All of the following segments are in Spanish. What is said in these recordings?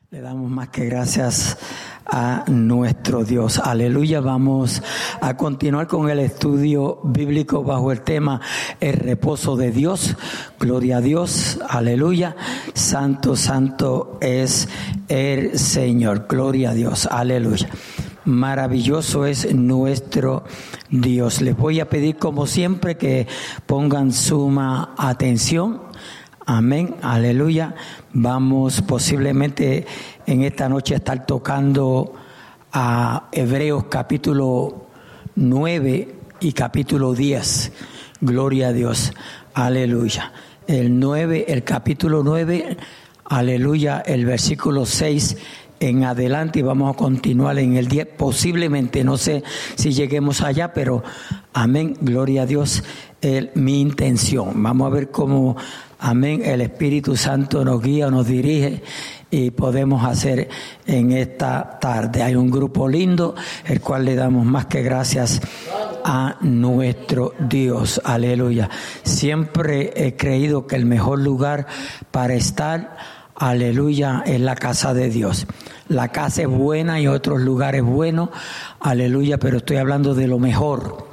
Le damos más que gracias a nuestro Dios. Aleluya. Vamos a continuar con el estudio bíblico bajo el tema el reposo de Dios. Gloria a Dios. Aleluya. Santo, santo es el Señor. Gloria a Dios. Aleluya. Maravilloso es nuestro Dios. Les voy a pedir como siempre que pongan suma atención. Amén, aleluya. Vamos posiblemente en esta noche a estar tocando a Hebreos capítulo 9 y capítulo 10. Gloria a Dios, aleluya. El capítulo 9, aleluya, el versículo 6 en adelante, y vamos a continuar en el 10. Posiblemente, no sé si lleguemos allá, pero amén, gloria a Dios, mi intención. Vamos a ver cómo, amén, el Espíritu Santo nos guía, nos dirige y podemos hacer en esta tarde. Hay un grupo lindo, el cual le damos más que gracias a nuestro Dios. Aleluya. Siempre he creído que el mejor lugar para estar, aleluya, es la casa de Dios. La casa es buena y otros lugares buenos, aleluya, pero estoy hablando de lo mejor.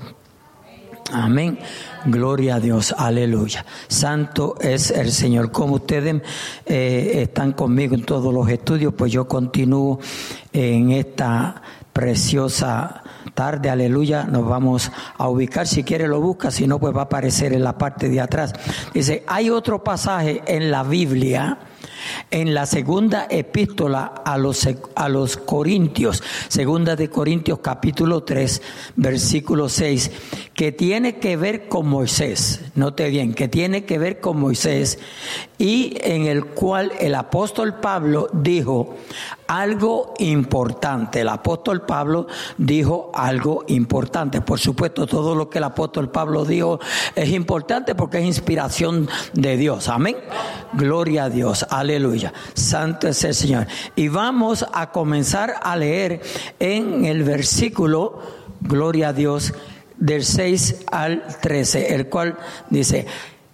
Amén. Gloria a Dios, aleluya. Santo es el Señor. Como ustedes están conmigo en todos los estudios, pues yo continúo en esta preciosa tarde, aleluya. Nos vamos a ubicar, si quiere lo busca, si no pues va a aparecer en la parte de atrás. Dice, hay otro pasaje en la Biblia, en la segunda epístola a los Corintios, segunda de Corintios capítulo 3, versículo 6, que tiene que ver con Moisés, note bien, que tiene que ver con Moisés, y en el cual el apóstol Pablo dijo algo importante. El apóstol Pablo dijo algo importante. Por supuesto, todo lo que el apóstol Pablo dijo es importante porque es inspiración de Dios. Amén. Gloria a Dios. Aleluya. Santo es el Señor. Y vamos a comenzar a leer en el versículo, gloria a Dios, del 6 al 13, el cual dice,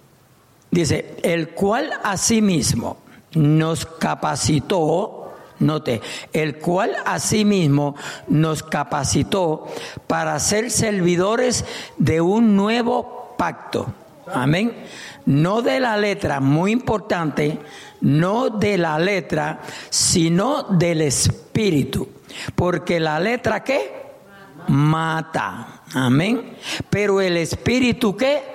el cual asimismo nos capacitó. Note, el cual asimismo nos capacitó para ser servidores de un nuevo pacto. Amén. No de la letra, muy importante, no de la letra, sino del Espíritu. Porque la letra, ¿qué? Mata. Amén. Pero el Espíritu, ¿qué?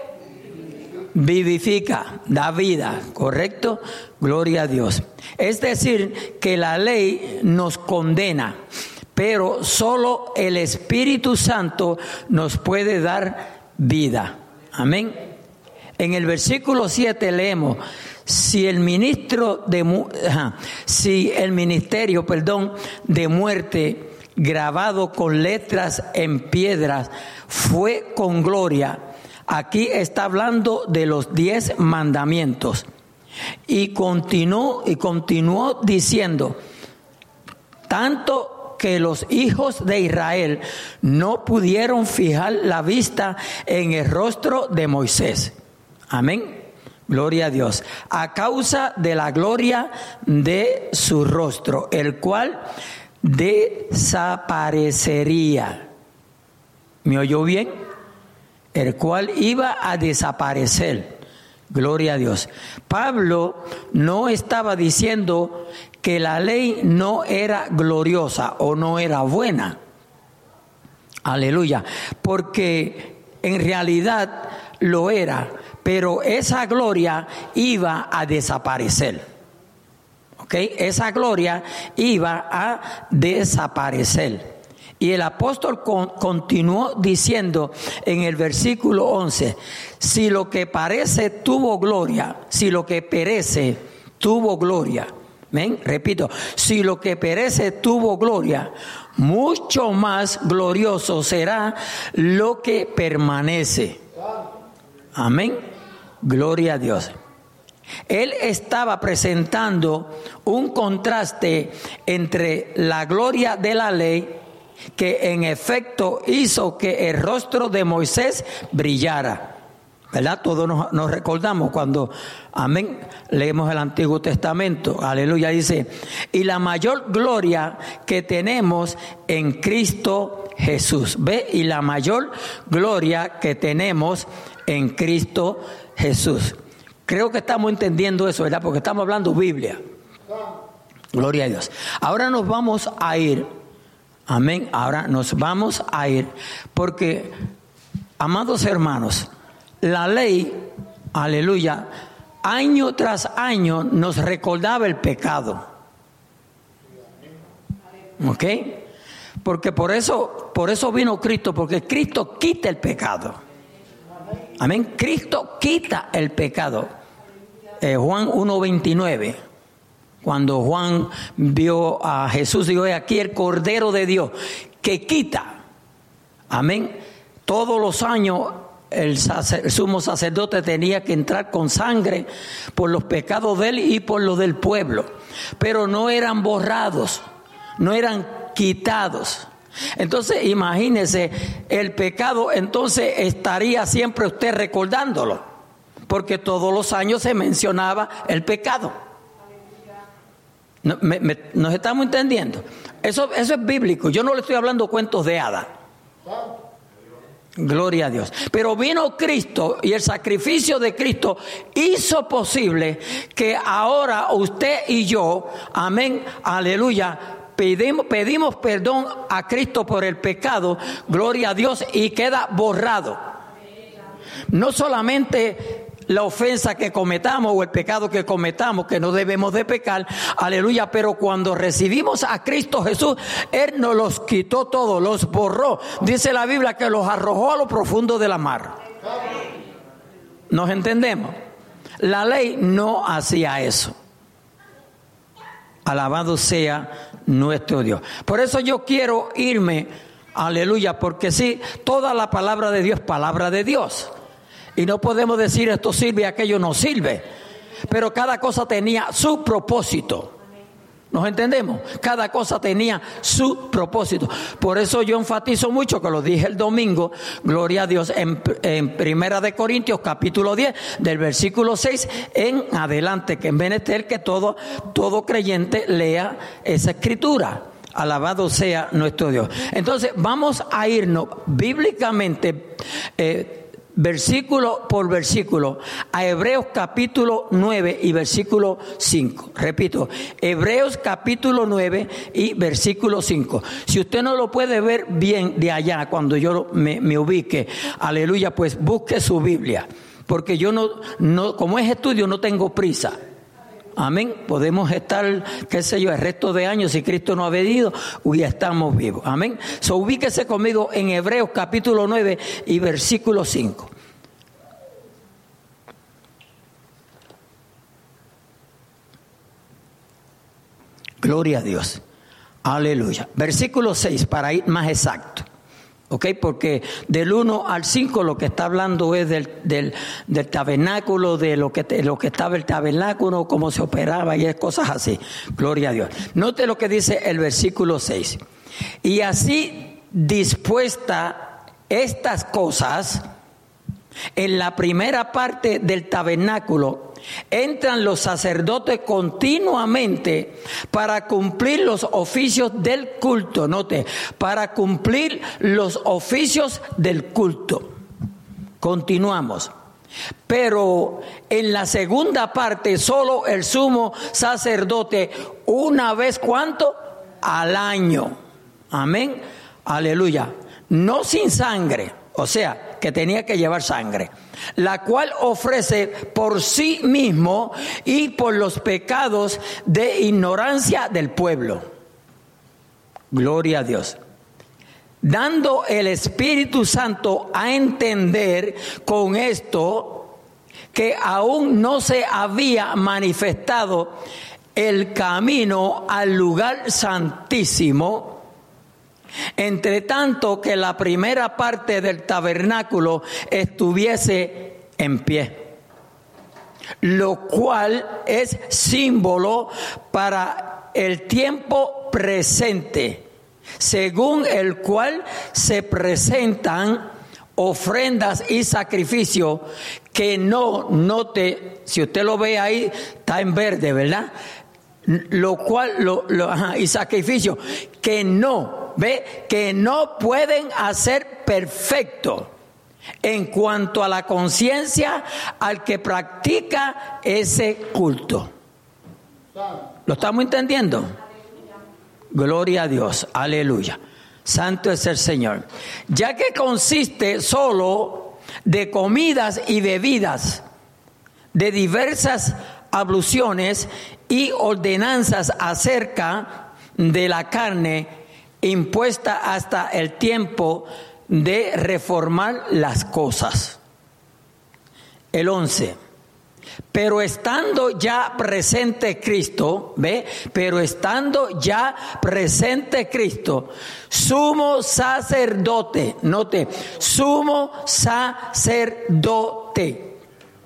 Vivifica, da vida, ¿correcto? Gloria a Dios. Es decir, que la ley nos condena, pero solo el Espíritu Santo nos puede dar vida. Amén. En el versículo 7 leemos, si el ministerio de muerte grabado con letras en piedras fue con gloria. Aquí está hablando de los 10 mandamientos. Y continuó diciendo, tanto que los hijos de Israel no pudieron fijar la vista en el rostro de Moisés. Amén. Gloria a Dios. A causa de la gloria de su rostro, el cual desaparecería. ¿Me oyó bien? El cual iba a desaparecer. Gloria a Dios. Pablo no estaba diciendo que la ley no era gloriosa o no era buena. Aleluya. Porque en realidad lo era, pero esa gloria iba a desaparecer. ¿Ok? Esa gloria iba a desaparecer. Y el apóstol continuó diciendo en el versículo 11, si lo que parece tuvo gloria, si lo que perece tuvo gloria. ¿Ven? Repito, si lo que perece tuvo gloria, mucho más glorioso será lo que permanece. Amén. Gloria a Dios. Él estaba presentando un contraste entre la gloria de la ley, que en efecto hizo que el rostro de Moisés brillara. ¿Verdad? Todos nos recordamos cuando, amén, leemos el Antiguo Testamento. Aleluya, dice, y la mayor gloria que tenemos en Cristo Jesús. ¿Ve? Y la mayor gloria que tenemos en Cristo Jesús. Creo que estamos entendiendo eso, ¿verdad? Porque estamos hablando Biblia. Gloria a Dios. Ahora nos vamos a ir. Amén. Ahora nos vamos a ir. Porque, amados hermanos, la ley, aleluya, año tras año nos recordaba el pecado. ¿Ok? Porque por eso vino Cristo, porque Cristo quita el pecado. Amén. Cristo quita el pecado. Juan 1:29. Cuando Juan vio a Jesús, dijo, aquí el Cordero de Dios que quita. Amén. Todos los años el sumo sacerdote tenía que entrar con sangre por los pecados de él y por los del pueblo. Pero no eran borrados, no eran quitados. Entonces imagínese, el pecado entonces estaría siempre usted recordándolo, porque todos los años se mencionaba el pecado. ¿Nos estamos entendiendo? Eso es bíblico. Yo no le estoy hablando cuentos de hadas. Gloria a Dios. Pero vino Cristo y el sacrificio de Cristo hizo posible que ahora usted y yo, amén, aleluya, pedimos perdón a Cristo por el pecado, gloria a Dios, y queda borrado. No solamente la ofensa que cometamos o el pecado que cometamos, que no debemos de pecar, aleluya, pero cuando recibimos a Cristo Jesús, Él nos los quitó todos, los borró. Dice la Biblia que los arrojó a lo profundo de la mar. ¿Nos entendemos? La ley no hacía eso. Alabado sea nuestro Dios. Por eso yo quiero irme, aleluya, porque sí, toda la palabra de Dios es palabra de Dios. Y no podemos decir esto sirve y aquello no sirve. Pero cada cosa tenía su propósito. ¿Nos entendemos? Cada cosa tenía su propósito. Por eso yo enfatizo mucho, que lo dije el domingo, gloria a Dios, en Primera de Corintios capítulo 10, del versículo 6 en adelante, que es menester que todo creyente lea esa escritura. Alabado sea nuestro Dios. Entonces vamos a irnos bíblicamente, versículo por versículo, a Hebreos capítulo 9 y versículo 5. Repito, Hebreos capítulo 9 y versículo 5. Si usted no lo puede ver bien de allá, cuando yo me ubique, aleluya, pues busque su Biblia. Porque yo no, como es estudio, no tengo prisa. Amén. Podemos estar, qué sé yo, el resto de años, si Cristo no ha venido, hoy estamos vivos. Amén. So, ubíquese conmigo en Hebreos capítulo 9 y versículo 5. Gloria a Dios. Aleluya. Versículo 6, para ir más exacto. ¿Ok? Porque del 1 al 5 lo que está hablando es del tabernáculo, de lo que estaba el tabernáculo, cómo se operaba y es cosas así. Gloria a Dios. Note lo que dice el versículo 6. Y así dispuesta estas cosas, en la primera parte del tabernáculo entran los sacerdotes continuamente para cumplir los oficios del culto. Note, para cumplir los oficios del culto. Continuamos. Pero en la segunda parte solo el sumo sacerdote una vez, ¿cuánto? Al año. Amén. Aleluya. No sin sangre. O sea, que tenía que llevar sangre, la cual ofrece por sí mismo y por los pecados de ignorancia del pueblo. Gloria a Dios. Dando el Espíritu Santo a entender con esto que aún no se había manifestado el camino al lugar santísimo, entre tanto que la primera parte del tabernáculo estuviese en pie, lo cual es símbolo para el tiempo presente, según el cual se presentan ofrendas y sacrificios que no, note, si usted lo ve ahí, está en verde, ¿verdad? Lo cual, y sacrificio, que no, ¿ve? Que no pueden hacer perfecto en cuanto a la conciencia al que practica ese culto. ¿Lo estamos entendiendo? Gloria a Dios, aleluya. Santo es el Señor. Ya que consiste solo de comidas y bebidas, de diversas abluciones y ordenanzas acerca de la carne impuesta hasta el tiempo de reformar las cosas. El 11. Pero estando ya presente Cristo, ¿ve? Pero estando ya presente Cristo, sumo sacerdote, note, sumo sacerdote.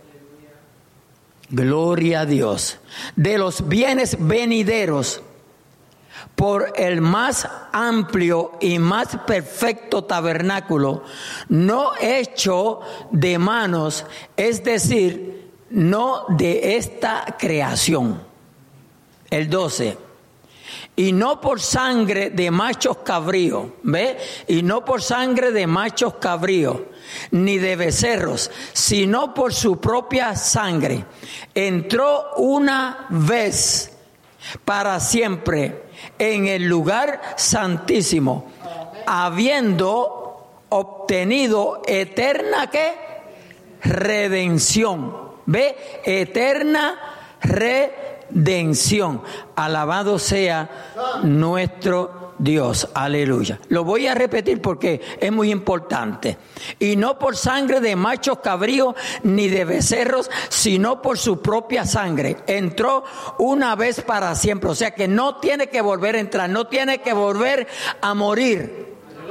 Gloria a Dios. De los bienes venideros, por el más amplio y más perfecto tabernáculo, no hecho de manos, es decir, no de esta creación. El 12. Y no por sangre de machos cabríos, ¿ve? Y no por sangre de machos cabríos, ni de becerros, sino por su propia sangre. Entró una vez para siempre en el lugar santísimo, habiendo obtenido eterna ¿qué? Redención. ¿Ve? Eterna redención. Alabado sea nuestro Dios. Aleluya. Lo voy a repetir porque es muy importante. Y no por sangre de machos cabríos ni de becerros, sino por su propia sangre. Entró una vez para siempre. O sea que no tiene que volver a entrar, no tiene que volver a morir.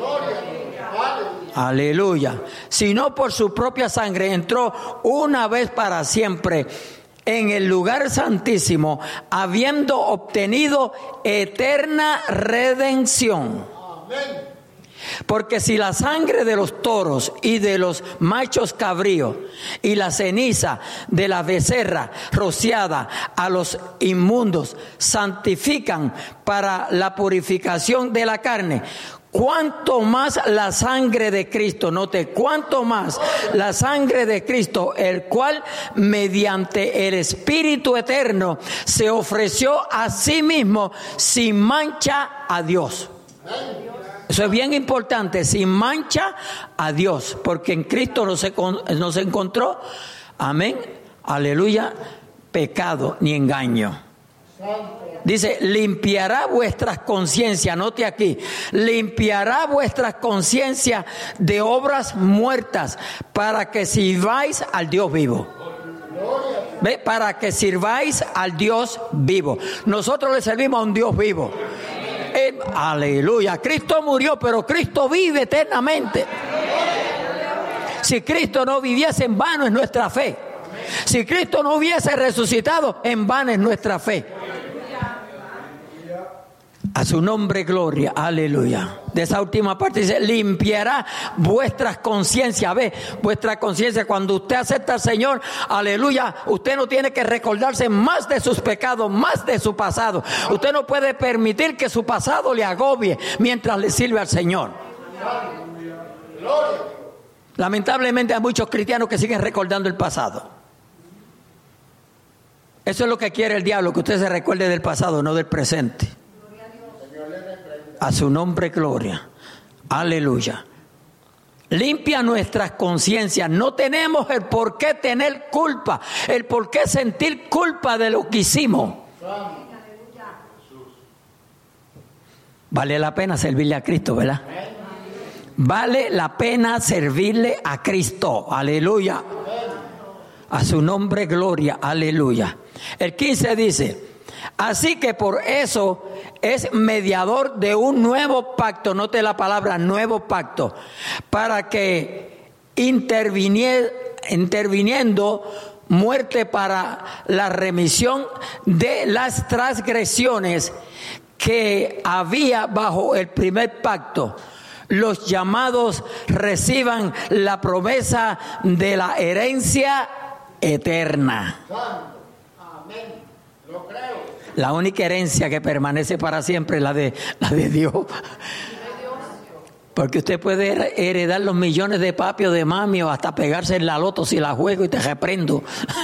Aleluya. Sino por su propia sangre entró una vez para siempre en el lugar santísimo, habiendo obtenido eterna redención. Porque si la sangre de los toros y de los machos cabríos y la ceniza de la becerra rociada a los inmundos santifican para la purificación de la carne, cuánto más la sangre de Cristo, note, cuánto más la sangre de Cristo, el cual mediante el Espíritu eterno se ofreció a sí mismo sin mancha a Dios. Eso es bien importante, sin mancha a Dios, porque en Cristo no se encontró, amén, aleluya, pecado ni engaño. Dice, limpiará vuestras conciencias, note aquí, limpiará vuestras conciencias de obras muertas para que sirváis al Dios vivo. ¿Ve? Para que sirváis al Dios vivo. Nosotros le servimos a un Dios vivo. Aleluya, Cristo murió, pero Cristo vive eternamente. Si Cristo no viviese, en vano es nuestra fe. Si Cristo no hubiese resucitado, en vano es nuestra fe. A su nombre gloria, aleluya. De esa última parte dice, limpiará vuestras conciencias. Ve, vuestra conciencia, cuando usted acepta al Señor, aleluya, usted no tiene que recordarse más de sus pecados, más de su pasado. Usted no puede permitir que su pasado le agobie mientras le sirve al Señor. Lamentablemente hay muchos cristianos que siguen recordando el pasado. Eso es lo que quiere el diablo, que usted se recuerde del pasado, no del presente. A su nombre gloria, aleluya. Limpia nuestras conciencias. No tenemos el por qué tener culpa, el por qué sentir culpa de lo que hicimos. Vale la pena servirle a Cristo, ¿verdad? Vale la pena servirle a Cristo, aleluya. A su nombre gloria, aleluya. El 15 dice, así que por eso es mediador de un nuevo pacto, note la palabra nuevo pacto, para que interviniendo muerte para la remisión de las transgresiones que había bajo el primer pacto, los llamados reciban la promesa de la herencia eterna. Amén. Lo creo. La única herencia que permanece para siempre es la de Dios. Porque usted puede heredar los millones de papi o de mami o hasta pegarse en la loto si la juego y te reprendo.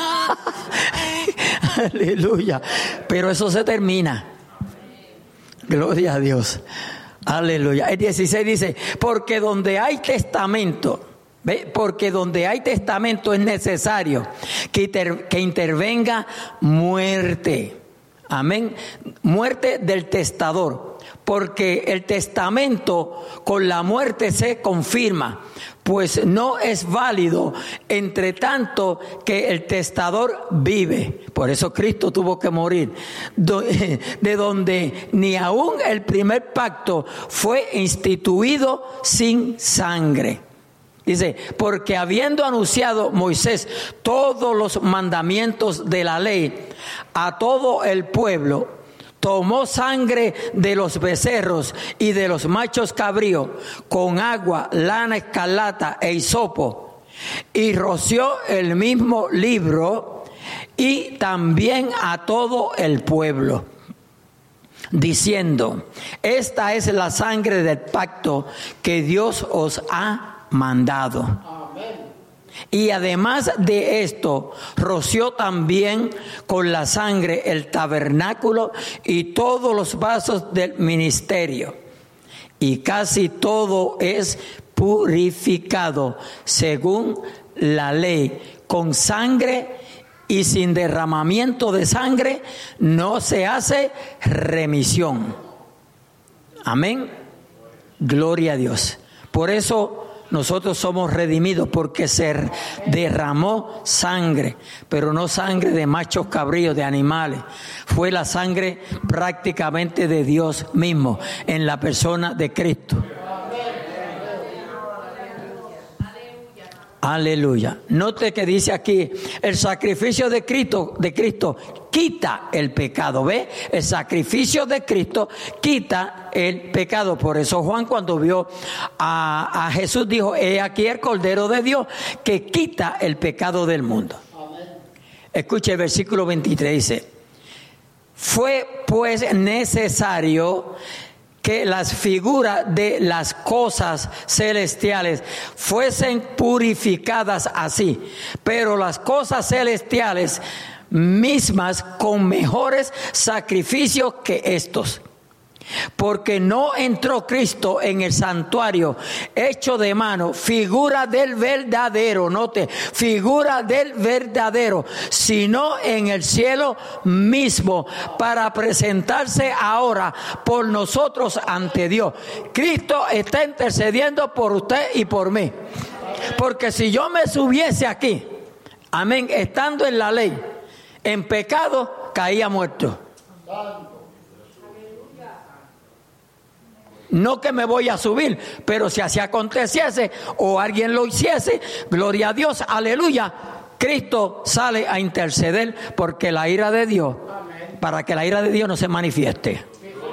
Aleluya. Pero eso se termina. Gloria a Dios. Aleluya. El 16 dice, porque donde hay testamento, ¿ve? Porque donde hay testamento es necesario que intervenga muerte. Amén. Muerte del testador. Porque el testamento con la muerte se confirma, pues no es válido entre tanto que el testador vive. Por eso Cristo tuvo que morir, de donde ni aún el primer pacto fue instituido sin sangre. Dice, porque habiendo anunciado Moisés todos los mandamientos de la ley a todo el pueblo, tomó sangre de los becerros y de los machos cabríos con agua, lana escarlata e hisopo, y roció el mismo libro y también a todo el pueblo, diciendo, esta es la sangre del pacto que Dios os ha mandado. Amén. Y además de esto, roció también con la sangre el tabernáculo y todos los vasos del ministerio. Y casi todo es purificado según la ley, con sangre, y sin derramamiento de sangre no se hace remisión. Amén. Gloria a Dios. Por eso nosotros somos redimidos, porque se derramó sangre, pero no sangre de machos cabríos, de animales. Fue la sangre prácticamente de Dios mismo en la persona de Cristo. Aleluya. Note que dice aquí, el sacrificio de Cristo quita el pecado. ¿Ve? El sacrificio de Cristo quita el pecado. Por eso Juan, cuando vio a Jesús, dijo, he aquí el Cordero de Dios que quita el pecado del mundo. Amén. Escuche el versículo 23, dice, fue pues necesario que las figuras de las cosas celestiales fuesen purificadas así, pero las cosas celestiales mismas con mejores sacrificios que estos. Porque no entró Cristo en el santuario hecho de mano, figura del verdadero, note, figura del verdadero, sino en el cielo mismo, para presentarse ahora por nosotros ante Dios. Cristo está intercediendo por usted y por mí. Porque si yo me subiese aquí, amén, estando en la ley, en pecado, caía muerto. No que me voy a subir, pero si así aconteciese o alguien lo hiciese, gloria a Dios, aleluya, Cristo sale a interceder porque la ira de Dios, para que la ira de Dios no se manifieste.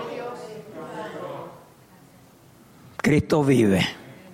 Cristo vive.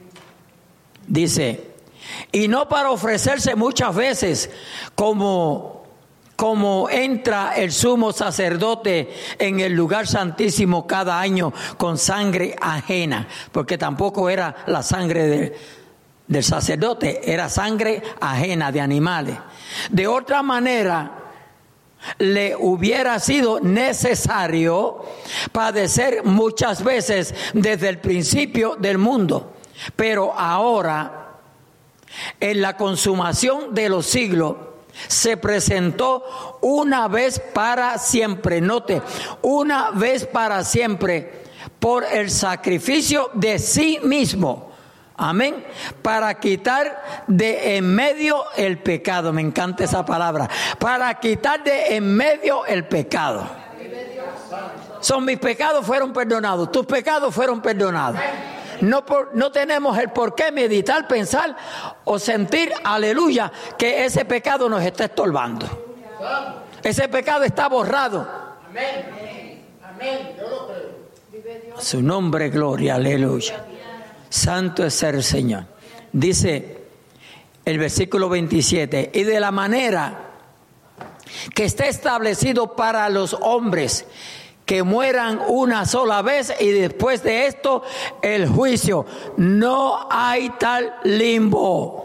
Dice, y no para ofrecerse muchas veces como entra el sumo sacerdote en el lugar santísimo cada año con sangre ajena, porque tampoco era la sangre del sacerdote, era sangre ajena de animales. De otra manera, le hubiera sido necesario padecer muchas veces desde el principio del mundo, pero ahora, en la consumación de los siglos, se presentó una vez para siempre, note, una vez para siempre, por el sacrificio de sí mismo, amén, para quitar de en medio el pecado. Me encanta esa palabra, para quitar de en medio el pecado. Son mis pecados fueron perdonados, tus pecados fueron perdonados. No tenemos el por qué meditar, pensar o sentir, aleluya, que ese pecado nos está estorbando. Ese pecado está borrado. Amén. Amén. Yo lo creo. A su nombre, gloria, aleluya. Santo es el Señor. Dice el versículo 27, y de la manera que está establecido para los hombres, que mueran una sola vez y después de esto el juicio. No hay tal limbo.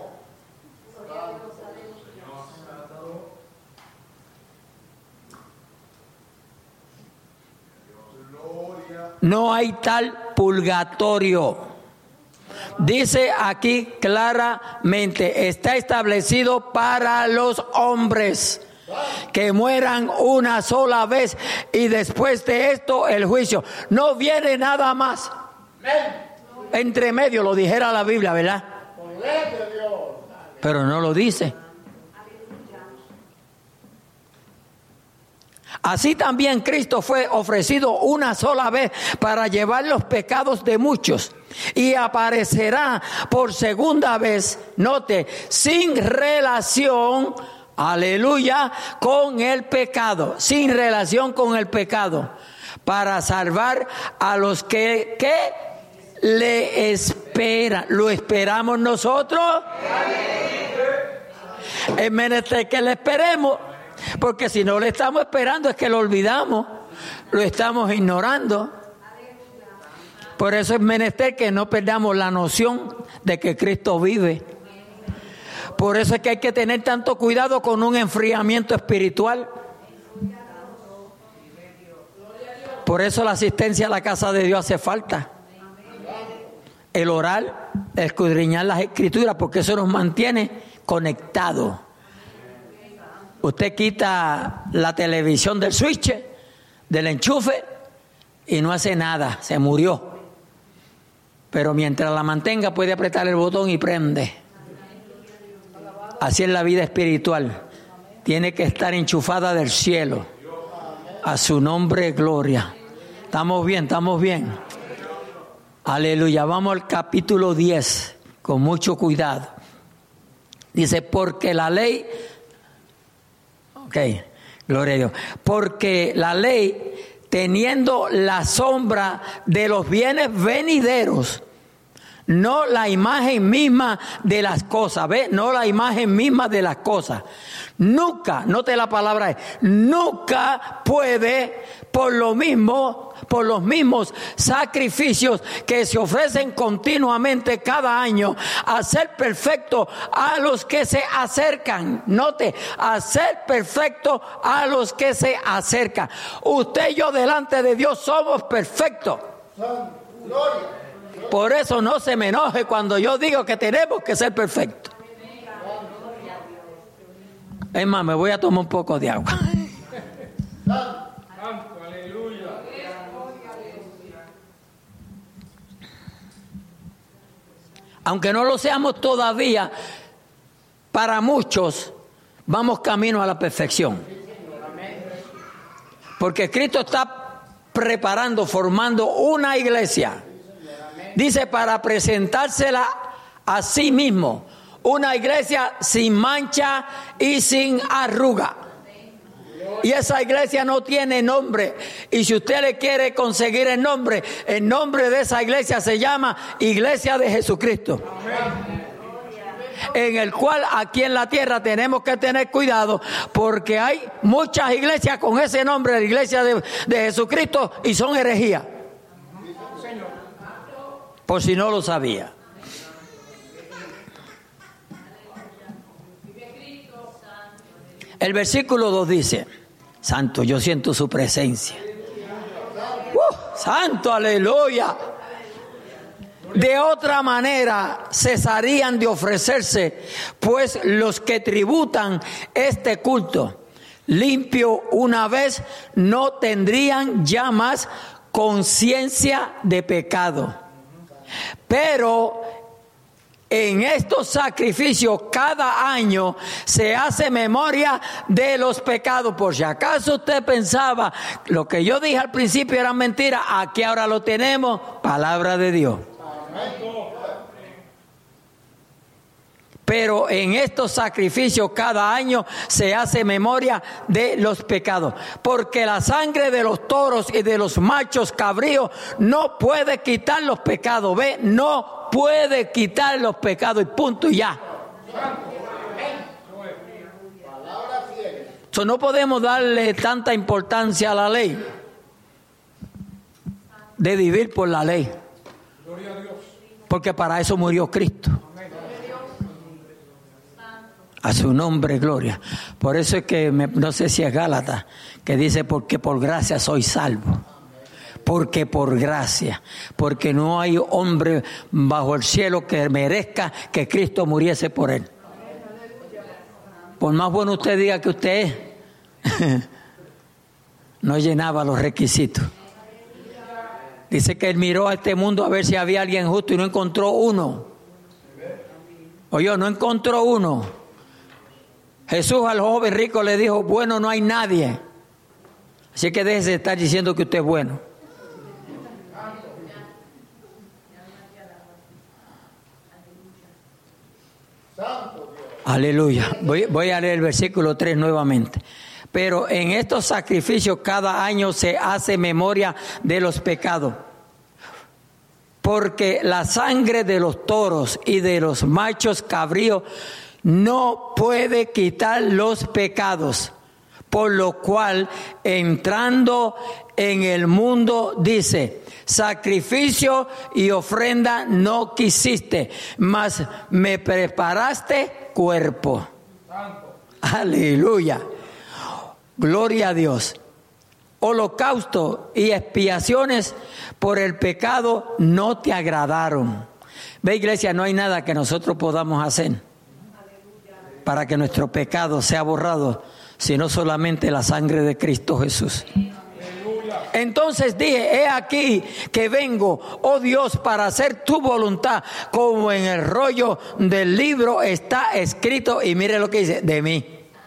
No hay tal purgatorio. Dice aquí claramente, está establecido para los hombres que mueran una sola vez y después de esto el juicio. No viene nada más. Entre medio lo dijera la Biblia, ¿verdad? Pero no lo dice. Así también Cristo fue ofrecido una sola vez para llevar los pecados de muchos y aparecerá por segunda vez, note, sin relación, aleluya, con el pecado, sin relación con el pecado, para salvar a los que le esperan. ¿Lo esperamos nosotros? Es menester que le esperemos. Porque si no le estamos esperando es que lo olvidamos, lo estamos ignorando. Por eso es menester que no perdamos la noción de que Cristo vive. Por eso es que hay que tener tanto cuidado con un enfriamiento espiritual. Por eso la asistencia a la casa de Dios hace falta. El orar, el escudriñar las escrituras, porque eso nos mantiene conectados. Usted quita la televisión del switch, del enchufe, y no hace nada, se murió. Pero mientras la mantenga puede apretar el botón y prende. Así es la vida espiritual. Tiene que estar enchufada del cielo. A su nombre, gloria. Estamos bien, estamos bien. Aleluya. Vamos al capítulo 10, con mucho cuidado. Dice, porque la ley... Ok, gloria a Dios. Porque la ley, teniendo la sombra de los bienes venideros, no la imagen misma de las cosas, ¿ve? No la imagen misma de las cosas. Nunca, note la palabra, nunca puede por los mismos sacrificios que se ofrecen continuamente cada año, hacer perfecto a los que se acercan. Note, hacer perfecto a los que se acercan. Usted y yo delante de Dios somos perfectos. Por eso no se me enoje cuando yo digo que tenemos que ser perfectos. Es más, me voy a tomar un poco de agua. Aunque no lo seamos todavía, para muchos vamos camino a la perfección. Porque Cristo está preparando, formando una iglesia. Dice, para presentársela a sí mismo. Una iglesia sin mancha y sin arruga. Y esa iglesia no tiene nombre. Y si usted le quiere conseguir el nombre de esa iglesia se llama Iglesia de Jesucristo. En el cual aquí en la tierra tenemos que tener cuidado, porque hay muchas iglesias con ese nombre, la Iglesia de Jesucristo, y son herejías. Por si no lo sabía. El versículo 2 dice, Santo, yo siento su presencia. Santo, aleluya. De otra manera cesarían de ofrecerse, pues los que tributan este culto limpio una vez no tendrían ya más conciencia de pecado. Pero en estos sacrificios cada año se hace memoria de los pecados. Por si acaso usted pensaba lo que yo dije al principio era mentira, aquí ahora lo tenemos, palabra de Dios. pero en estos sacrificios cada año se hace memoria de los pecados, porque la sangre de los toros y de los machos cabríos no puede quitar los pecados. Ve, no puede quitar los pecados y punto y ya. So, no podemos darle tanta importancia a la ley, de vivir por la ley, porque para eso murió Cristo. A su nombre, gloria. Por eso es que, no sé si es Gálatas, que dice, porque por gracia soy salvo. Porque por gracia. Porque no hay hombre bajo el cielo que merezca que Cristo muriese por él. Por más bueno usted diga que usted es, no llenaba los requisitos. Dice que él miró a este mundo a ver si había alguien justo y no encontró uno. Oye, no encontró uno. Jesús al joven rico le dijo, bueno, no hay nadie. Así que déjese de estar diciendo que usted es bueno. Aleluya. Voy a leer el versículo 3 nuevamente. Pero en estos sacrificios cada año se hace memoria de los pecados. Porque la sangre de los toros y de los machos cabríos no puede quitar los pecados. Por lo cual, entrando en el mundo, dice, sacrificio y ofrenda no quisiste, mas me preparaste cuerpo. Aleluya. Gloria a Dios. Holocausto y expiaciones por el pecado no te agradaron. Ve, iglesia, no hay nada que nosotros podamos hacer para que nuestro pecado sea borrado, sino solamente la sangre de Cristo Jesús. Entonces dije, he aquí que vengo, oh Dios, para hacer tu voluntad, como en el rollo del libro está escrito. Y mire lo que dice, de mí.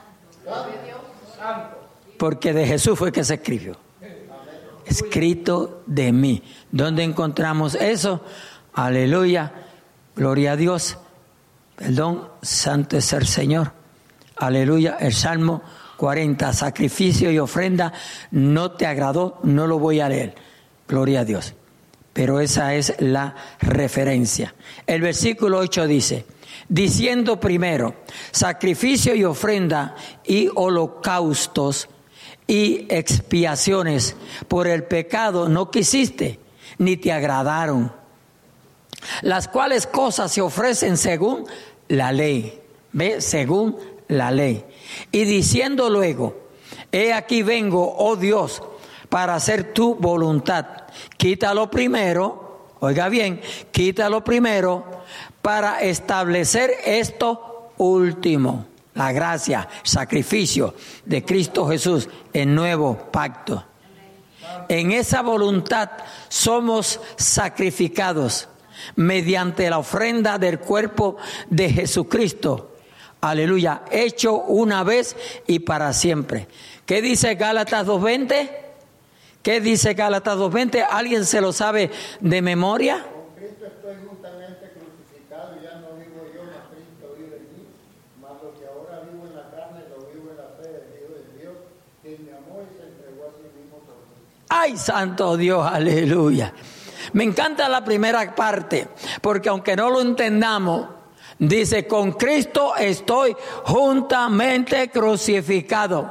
Porque de Jesús fue que se escribió. Escrito de mí. ¿Dónde encontramos eso? Aleluya. Gloria a Dios. Perdón, santo es el Señor. Aleluya. El Salmo 40, sacrificio y ofrenda no te agradó, no lo voy a leer. Gloria a Dios. Pero esa es la referencia. El versículo 8 dice, diciendo primero, sacrificio y ofrenda y holocaustos y expiaciones por el pecado no quisiste, ni te agradaron. Las cuales cosas se ofrecen según la ley. ¿Ve? Según la ley. Y diciendo luego, he aquí vengo, oh Dios, para hacer tu voluntad. Quítalo primero, oiga bien, quítalo primero para establecer esto último. La gracia, sacrificio de Cristo Jesús, el nuevo pacto. En esa voluntad somos sacrificados mediante la ofrenda del cuerpo de Jesucristo. Aleluya, hecho una vez y para siempre. ¿Qué dice Gálatas 2:20? ¿Qué dice Gálatas 2:20? ¿Alguien se lo sabe de memoria? Con Cristo estoy juntamente crucificado, ya no vivo yo, mas Cristo vive en mí. Mas lo que ahora vivo en la carne, lo vivo en la fe del Hijo de Dios, que me amó y se entregó a sí mismo por mí. ¡Ay, santo Dios! ¡Aleluya! Me encanta la primera parte, porque aunque no lo entendamos, dice, con Cristo estoy juntamente crucificado.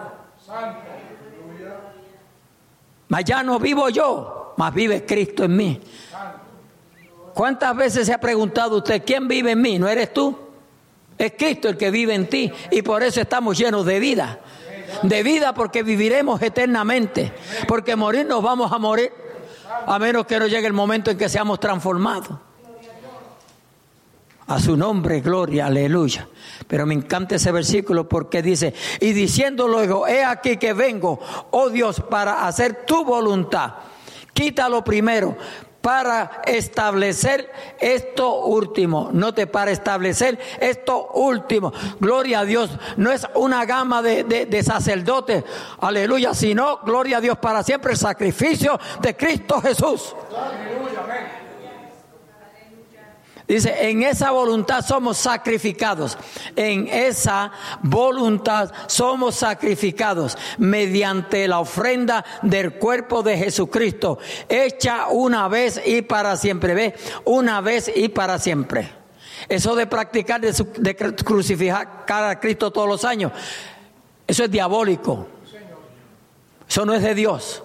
Mas ya no vivo yo, mas vive Cristo en mí. ¿Cuántas veces se ha preguntado usted, ¿quién vive en mí? ¿No eres tú? Es Cristo el que vive en ti, y por eso estamos llenos de vida. De vida porque viviremos eternamente, porque morir nos vamos a morir, a menos que no llegue el momento en que seamos transformados. A su nombre, gloria, aleluya. Pero me encanta ese versículo porque dice, y diciendo luego, he aquí que vengo, oh Dios, para hacer tu voluntad. Quítalo primero para establecer esto último. Note, para establecer esto último. Gloria a Dios. No es una gama de sacerdotes, aleluya, sino, gloria a Dios, para siempre el sacrificio de Cristo Jesús. Aleluya, amén. Dice, en esa voluntad somos sacrificados. En esa voluntad somos sacrificados mediante la ofrenda del cuerpo de Jesucristo, hecha una vez y para siempre. ¿Ve? Una vez y para siempre. Eso de practicar, de crucificar a Cristo todos los años, eso es diabólico. Eso no es de Dios.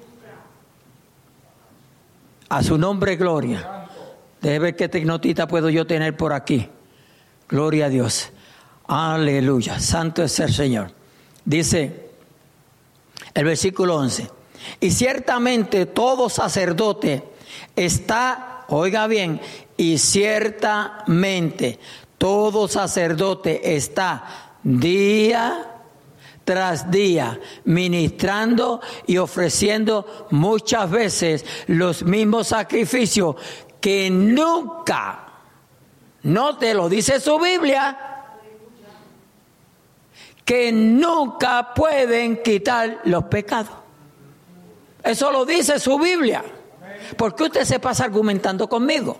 A su nombre, gloria. Deje ver qué tecnotita puedo yo tener por aquí. Gloria a Dios. Aleluya. Santo es el Señor. Dice el versículo 11. Y ciertamente todo sacerdote está, oiga bien, y ciertamente todo sacerdote está día tras día ministrando y ofreciendo muchas veces los mismos sacrificios que nunca, no te lo dice su Biblia, que nunca pueden quitar los pecados. Eso lo dice su Biblia. ¿Por qué usted se pasa argumentando conmigo?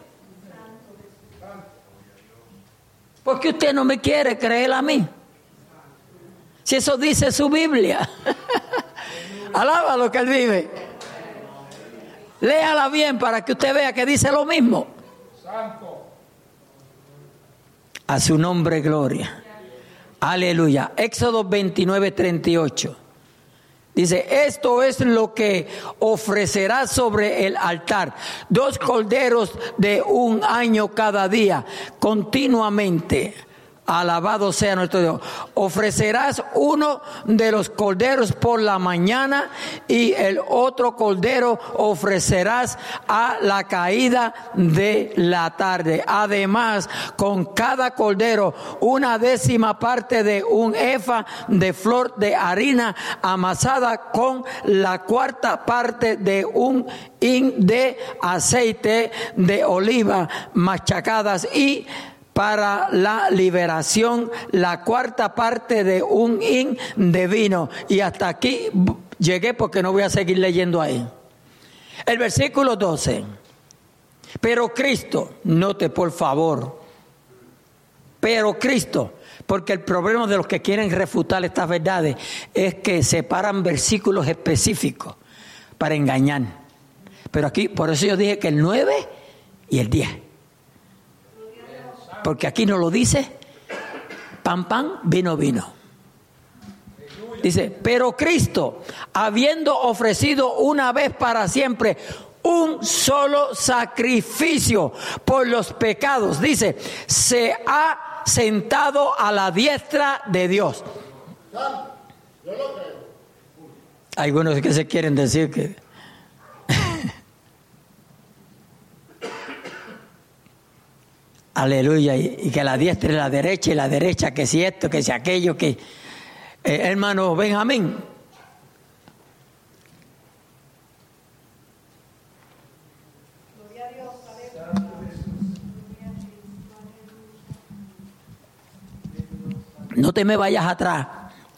¿Por qué usted no me quiere creer a mí? Si eso dice su Biblia. Alaba lo que él vive. Léala bien para que usted vea que dice lo mismo. Santo. A su nombre, gloria. Aleluya. Éxodo 29:38. Dice, esto es lo que ofrecerás sobre el altar. 2 corderos de 1 año cada día, continuamente. Alabado sea nuestro Dios. Ofrecerás uno de los corderos por la mañana y el otro cordero ofrecerás a la caída de la tarde. Además, con cada cordero 1/10 parte de un efa de flor de harina amasada con la 1/4 parte de un hin de aceite de oliva machacadas y para la liberación, la 1/4 parte de un hin de vino. Y hasta aquí llegué porque no voy a seguir leyendo ahí. El versículo 12. Pero Cristo, note por favor, pero Cristo, porque el problema de los que quieren refutar estas verdades es que separan versículos específicos para engañar. Pero aquí, por eso yo dije que el 9 y el 10. Porque aquí no lo dice, pan, pan, vino, vino. Dice, pero Cristo, habiendo ofrecido una vez para siempre un solo sacrificio por los pecados, dice, se ha sentado a la diestra de Dios. Yo lo creo. Hay algunos que se quieren decir que... Aleluya, y que la diestra y la derecha, que si esto, que si aquello, que... hermano Benjamín. No te me vayas atrás.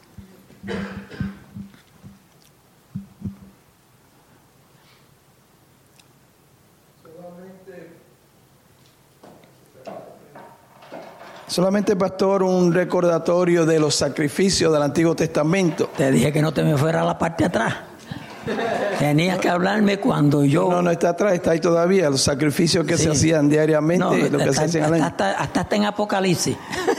Solamente, pastor, un recordatorio de los sacrificios del Antiguo Testamento. Te dije que no te me fuera a la parte de atrás. Tenías que hablarme cuando yo... No está atrás, está ahí todavía. Los sacrificios que se hacían diariamente, lo que se hacían hasta en Apocalipsis.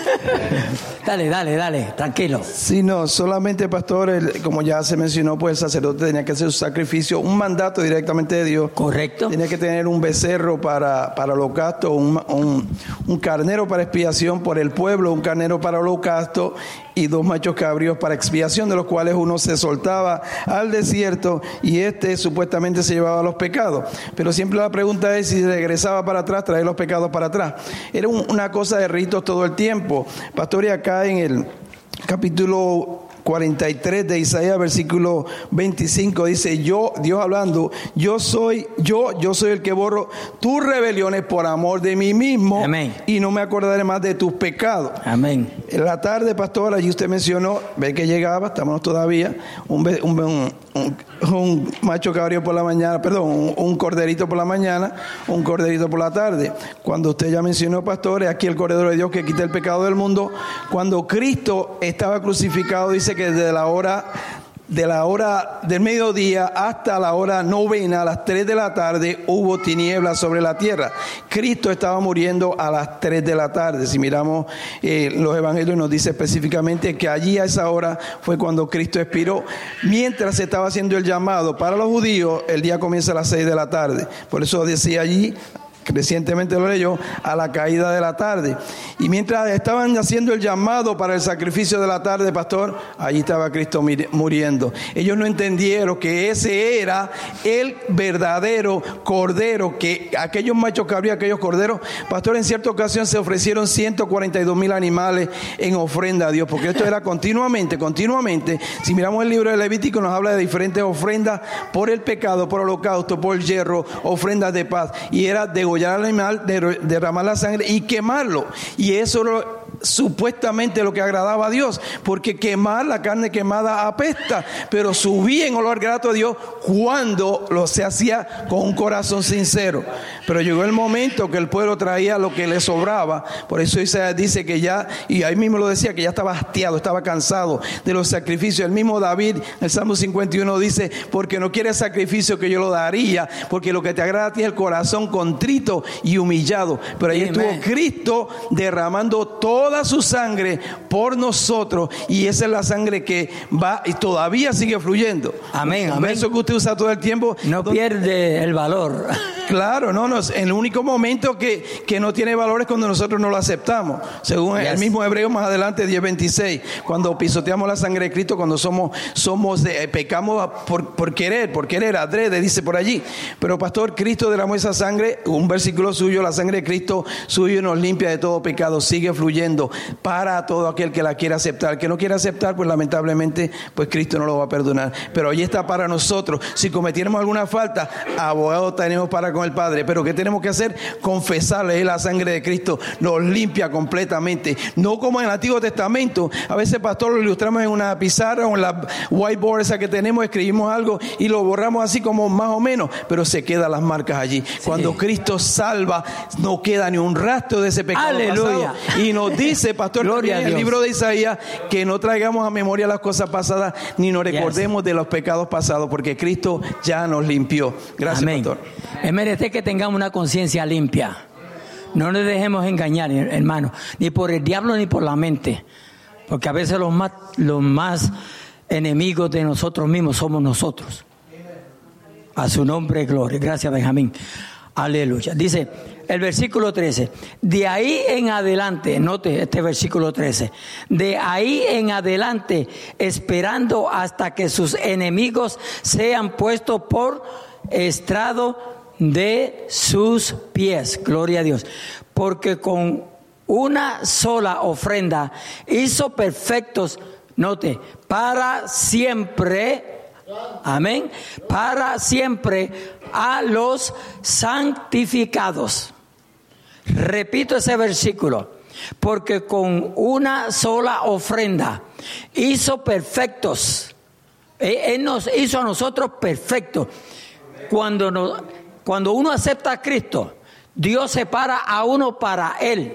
Dale, tranquilo. Sí, no, solamente, pastor, como ya se mencionó, pues el sacerdote tenía que hacer su sacrificio, un mandato directamente de Dios. Correcto. Tenía que tener un becerro para holocausto, un carnero para expiación por el pueblo, un carnero para holocausto y 2 machos cabríos para expiación, de los cuales uno se soltaba al desierto y supuestamente se llevaba los pecados. Pero siempre la pregunta es si regresaba para atrás, traer los pecados para atrás. Era una cosa de ritos todo el tiempo. Pastor, y acá en el capítulo 43 de Isaías, versículo 25, dice, Dios hablando, yo soy el que borro tus rebeliones por amor de mí mismo. Amén. Y no me acordaré más de tus pecados. Amén. En la tarde, pastor, allí usted mencionó, ve que llegaba, estamos todavía, un un macho cabrío por la mañana, perdón, un corderito por la mañana, un corderito por la tarde. Cuando usted ya mencionó, pastores, aquí el Cordero de Dios que quita el pecado del mundo. Cuando Cristo estaba crucificado, dice que desde la hora del mediodía hasta la hora novena, a las 3 de la tarde, hubo tinieblas sobre la tierra. Cristo estaba muriendo a las 3 de la tarde. Si miramos los evangelios, nos dice específicamente que allí a esa hora fue cuando Cristo expiró. Mientras se estaba haciendo el llamado para los judíos, el día comienza a las 6 de la tarde. Por eso decía allí, recientemente lo leyó, a la caída de la tarde. Y mientras estaban haciendo el llamado para el sacrificio de la tarde, pastor, allí estaba Cristo muriendo. Ellos no entendieron que ese era el verdadero cordero, que aquellos machos cabríos, aquellos corderos, pastor, en cierta ocasión se ofrecieron 142,000 animales en ofrenda a Dios, porque esto era continuamente. Si miramos el libro de Levítico, nos habla de diferentes ofrendas por el pecado, por holocausto, por hierro, ofrendas de paz, y era degollar al animal, derramar la sangre y quemarlo. Y eso supuestamente lo que agradaba a Dios, porque quemar, la carne quemada apesta, pero subía en olor grato a Dios cuando se hacía con un corazón sincero. Pero llegó el momento que el pueblo traía lo que le sobraba. Por eso Isaías dice que ya, y ahí mismo lo decía, que ya estaba hastiado, estaba cansado de los sacrificios. El mismo David, en el Salmo 51 dice, porque no quieres sacrificio que yo lo daría, porque lo que te agrada a ti es el corazón contrito y humillado. Pero ahí estuvo Cristo derramando toda su sangre por nosotros, y esa es la sangre que va y todavía sigue fluyendo. Amén. Un verso que usted usa todo el tiempo. No pierde el valor. Claro, no, el único momento que no tiene valor es cuando nosotros no lo aceptamos. Según el mismo Hebreo más adelante, 10:26, cuando pisoteamos la sangre de Cristo, cuando pecamos por querer, adrede, dice por allí. Pero pastor, Cristo derramó esa sangre, un versículo suyo, la sangre de Cristo suyo nos limpia de todo pecado, sigue fluyendo para todo aquel que la quiera aceptar. El que no quiera aceptar, pues lamentablemente, pues Cristo no lo va a perdonar. Pero allí está para nosotros. Si cometiéramos alguna falta, abogado tenemos para con el Padre. Pero ¿qué tenemos que hacer? Confesarle. La sangre de Cristo nos limpia completamente. No como en el Antiguo Testamento. A veces, pastor, lo ilustramos en una pizarra o en la whiteboard esa que tenemos, escribimos algo y lo borramos así como más o menos, pero se quedan las marcas allí. Sí. Cuando Cristo salva, no queda ni un rastro de ese pecado. Aleluya. Pasado. Y nos dice, pastor, en el libro de Isaías, que no traigamos a memoria las cosas pasadas, ni nos recordemos de los pecados pasados, porque Cristo ya nos limpió. Gracias, amén, pastor. Es menester que tengamos una conciencia limpia. No nos dejemos engañar, hermano, ni por el diablo ni por la mente, porque a veces los más enemigos de nosotros mismos somos nosotros. A su nombre, gloria. Gracias, Benjamín. Aleluya. Dice el versículo 13, de ahí en adelante, note este versículo 13, de ahí en adelante, esperando hasta que sus enemigos sean puestos por estrado de sus pies. Gloria a Dios. Porque con una sola ofrenda hizo perfectos, note, para siempre. Amén. Para siempre a los santificados. Repito ese versículo. Porque con una sola ofrenda hizo perfectos. Él nos hizo a nosotros perfectos. Cuando uno acepta a Cristo, Dios separa a uno para Él.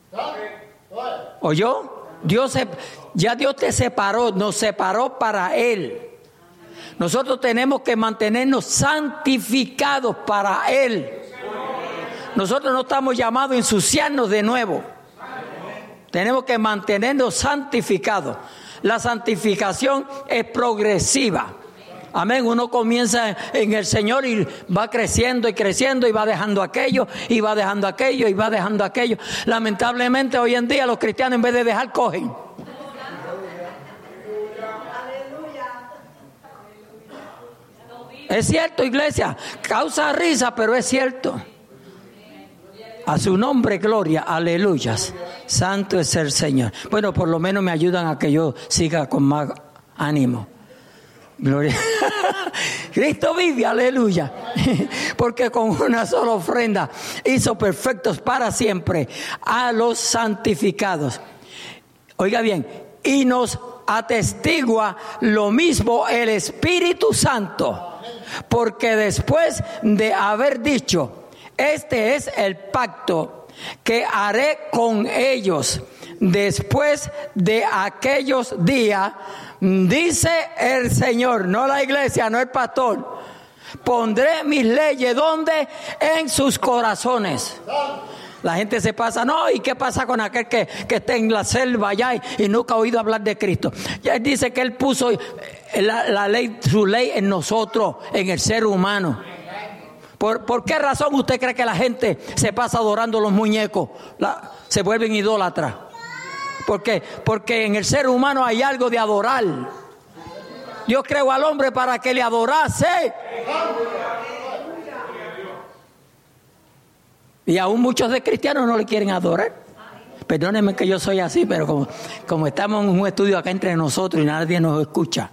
¿Oyó? Ya Dios te separó, nos separó para Él. Nosotros tenemos que mantenernos santificados para Él. Nosotros no estamos llamados a ensuciarnos de nuevo. Tenemos que mantenernos santificados. La santificación es progresiva. Amén. Uno comienza en el Señor y va creciendo y creciendo y va dejando aquello y va dejando aquello y va dejando aquello. Lamentablemente hoy en día los cristianos en vez de dejar cogen. Es cierto, iglesia, causa risa, pero es cierto. A su nombre, gloria, aleluyas. Santo es el Señor. Bueno, por lo menos me ayudan a que yo siga con más ánimo. Gloria. Cristo vive, aleluya. Porque con una sola ofrenda hizo perfectos para siempre a los santificados. Oiga bien, y nos atestigua lo mismo el Espíritu Santo, porque después de haber dicho, este es el pacto que haré con ellos después de aquellos días, dice el Señor, no la iglesia, no el pastor, pondré mis leyes, ¿dónde? En sus corazones. La gente se pasa, no, ¿y qué pasa con aquel que está en la selva allá y nunca ha oído hablar de Cristo? Ya él dice que él puso la ley, su ley en nosotros, en el ser humano. ¿Por qué razón usted cree que la gente se pasa adorando los muñecos? Se vuelven idólatras. ¿Por qué? Porque en el ser humano hay algo de adorar. Dios creó al hombre para que le adorase. Y aún muchos de cristianos no le quieren adorar. Perdónenme que yo soy así, pero como estamos en un estudio acá entre nosotros y nadie nos escucha.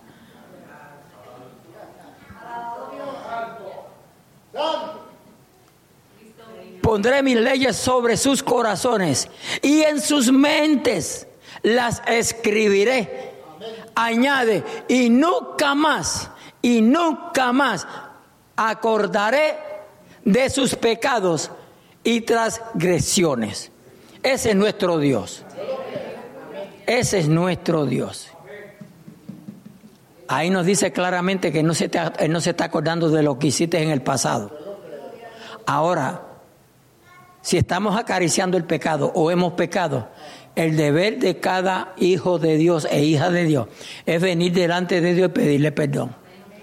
Pondré mis leyes sobre sus corazones y en sus mentes las escribiré. Añade, y nunca más acordaré de sus pecados y transgresiones. Ese es nuestro Dios. Ese es nuestro Dios. Ahí nos dice claramente que Él no se está acordando de lo que hiciste en el pasado. Ahora, si estamos acariciando el pecado o hemos pecado, el deber de cada hijo de Dios e hija de Dios es venir delante de Dios y pedirle perdón.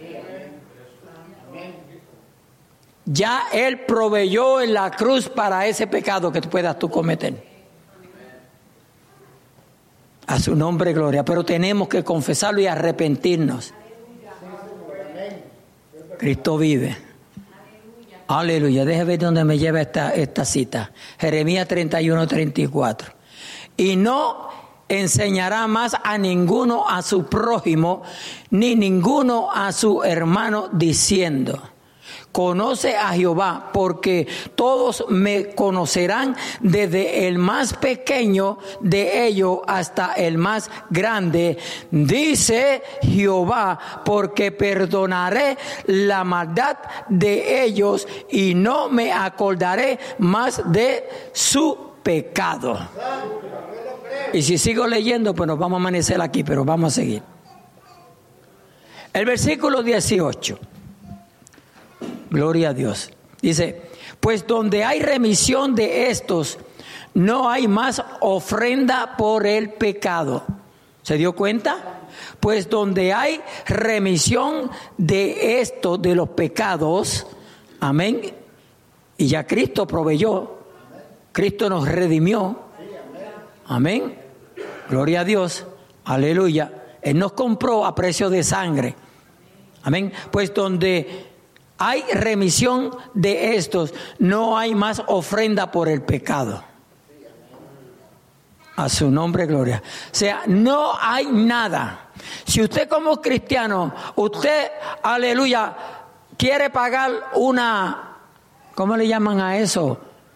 Ya Él proveyó en la cruz para ese pecado que puedas tú cometer. A su nombre, gloria. Pero tenemos que confesarlo y arrepentirnos. Cristo vive. Aleluya. Déjame ver dónde me lleva esta cita. Jeremías 31:34. Y no enseñará más a ninguno a su prójimo, ni ninguno a su hermano, diciendo: conoce a Jehová, porque todos me conocerán, desde el más pequeño de ellos hasta el más grande, dice Jehová, porque perdonaré la maldad de ellos y no me acordaré más de su pecado. Y si sigo leyendo, pues nos vamos a amanecer aquí, pero vamos a seguir. El versículo 18. Gloria a Dios. Dice, pues donde hay remisión de estos, no hay más ofrenda por el pecado. ¿Se dio cuenta? Pues donde hay remisión de esto, de los pecados, amén. Y ya Cristo proveyó, Cristo nos redimió, amén. Gloria a Dios, aleluya. Él nos compró a precio de sangre, amén. Pues donde hay remisión de estos, no hay más ofrenda por el pecado. A su nombre, gloria. O sea, no hay nada. Si usted como cristiano, usted, aleluya, quiere pagar una, ¿cómo le llaman a eso?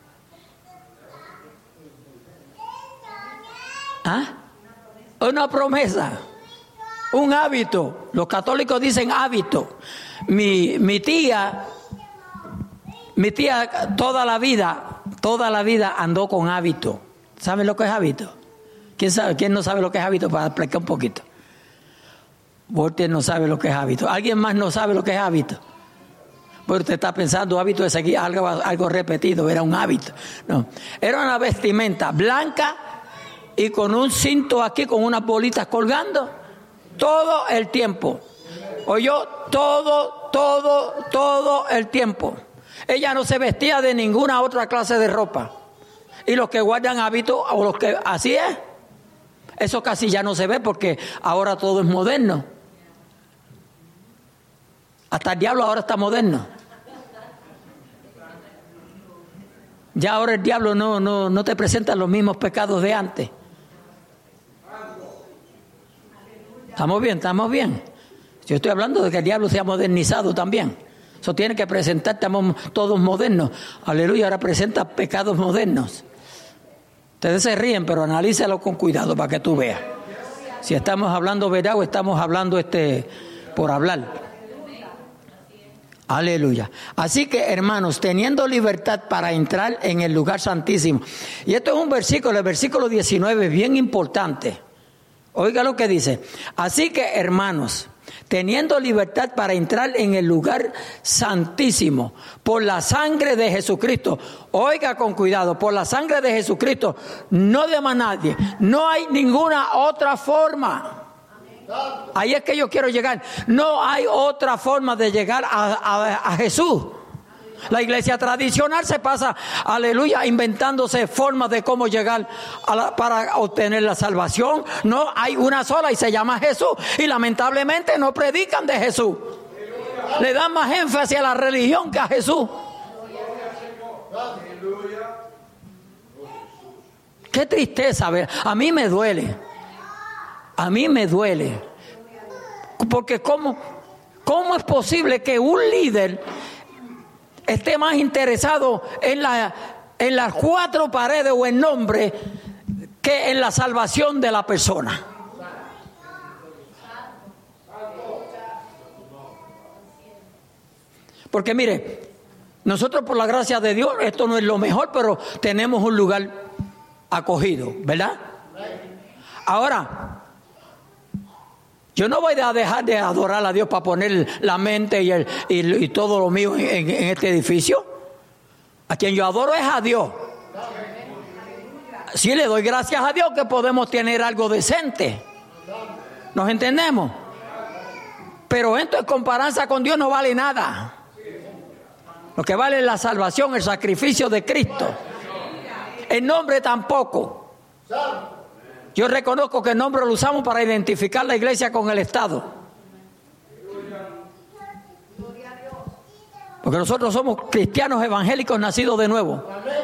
¿Ah? Una promesa, un hábito. Los católicos dicen hábito. Mi tía toda la vida andó con hábito. ¿Saben lo que es hábito? ¿Quién sabe? ¿Quién no sabe lo que es hábito? Para explicar un poquito. Voltaire no sabe lo que es hábito. ¿Alguien más no sabe lo que es hábito? Porque usted está pensando, hábito de seguir algo repetido, era un hábito. No, era una vestimenta blanca y con un cinto aquí, con unas bolitas colgando, todo el tiempo. Oyó, todo el tiempo. Ella no se vestía de ninguna otra clase de ropa. Y los que guardan hábito, o los que, así es. Eso casi ya no se ve porque ahora todo es moderno. Hasta el diablo ahora está moderno. Ya ahora el diablo no te presenta los mismos pecados de antes. ¿Estamos bien? Yo estoy hablando de que el diablo se ha modernizado también. Eso tiene que presentar, estamos todos modernos. Aleluya, ahora presenta pecados modernos. Ustedes se ríen, pero analízalo con cuidado para que tú veas. Si estamos hablando verdad o estamos hablando por hablar. Aleluya. Así que, hermanos, teniendo libertad para entrar en el lugar santísimo. Y esto es un versículo, el versículo 19, bien importante. Oiga lo que dice. Así que, hermanos, teniendo libertad para entrar en el lugar santísimo por la sangre de Jesucristo. Oiga con cuidado, por la sangre de Jesucristo, no de más nadie. No hay ninguna otra forma. Ahí es que yo quiero llegar. No hay otra forma de llegar a Jesús. La iglesia tradicional se pasa, aleluya, inventándose formas de cómo llegar para obtener la salvación. No, hay una sola y se llama Jesús. Y lamentablemente no predican de Jesús. Le dan más énfasis a la religión que a Jesús. Qué tristeza, ver. A mí me duele. A mí me duele. Porque ¿cómo es posible que un líder esté más interesado en las cuatro paredes o en nombre que en la salvación de la persona? Porque mire, nosotros por la gracia de Dios, esto no es lo mejor, pero tenemos un lugar acogido, ¿verdad? Ahora, yo no voy a dejar de adorar a Dios para poner la mente y todo lo mío en este edificio. A quien yo adoro es a Dios. Sí, le doy gracias a Dios que podemos tener algo decente. ¿Nos entendemos? Pero esto en comparanza con Dios no vale nada. Lo que vale es la salvación, el sacrificio de Cristo. El nombre tampoco. Yo reconozco que el nombre lo usamos para identificar la iglesia con el Estado. Porque nosotros somos cristianos evangélicos nacidos de nuevo.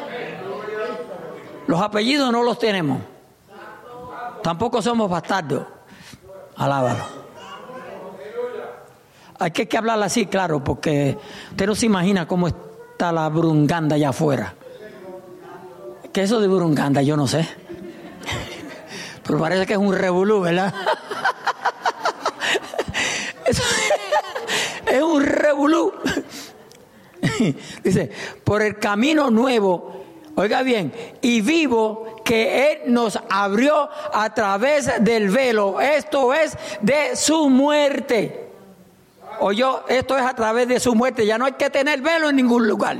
Los apellidos no los tenemos. Tampoco somos bastardos. Alábalo. Hay que hablar así, claro, porque usted no se imagina cómo está la Burunganda allá afuera. ¿Qué es eso de Burunganda? Yo no sé. Pero parece que es un revolú, ¿verdad? Es un revolú. Dice, por el camino nuevo, oiga bien, y vivo que Él nos abrió a través del velo. Esto es de su muerte. Esto es a través de su muerte. Ya no hay que tener velo en ningún lugar.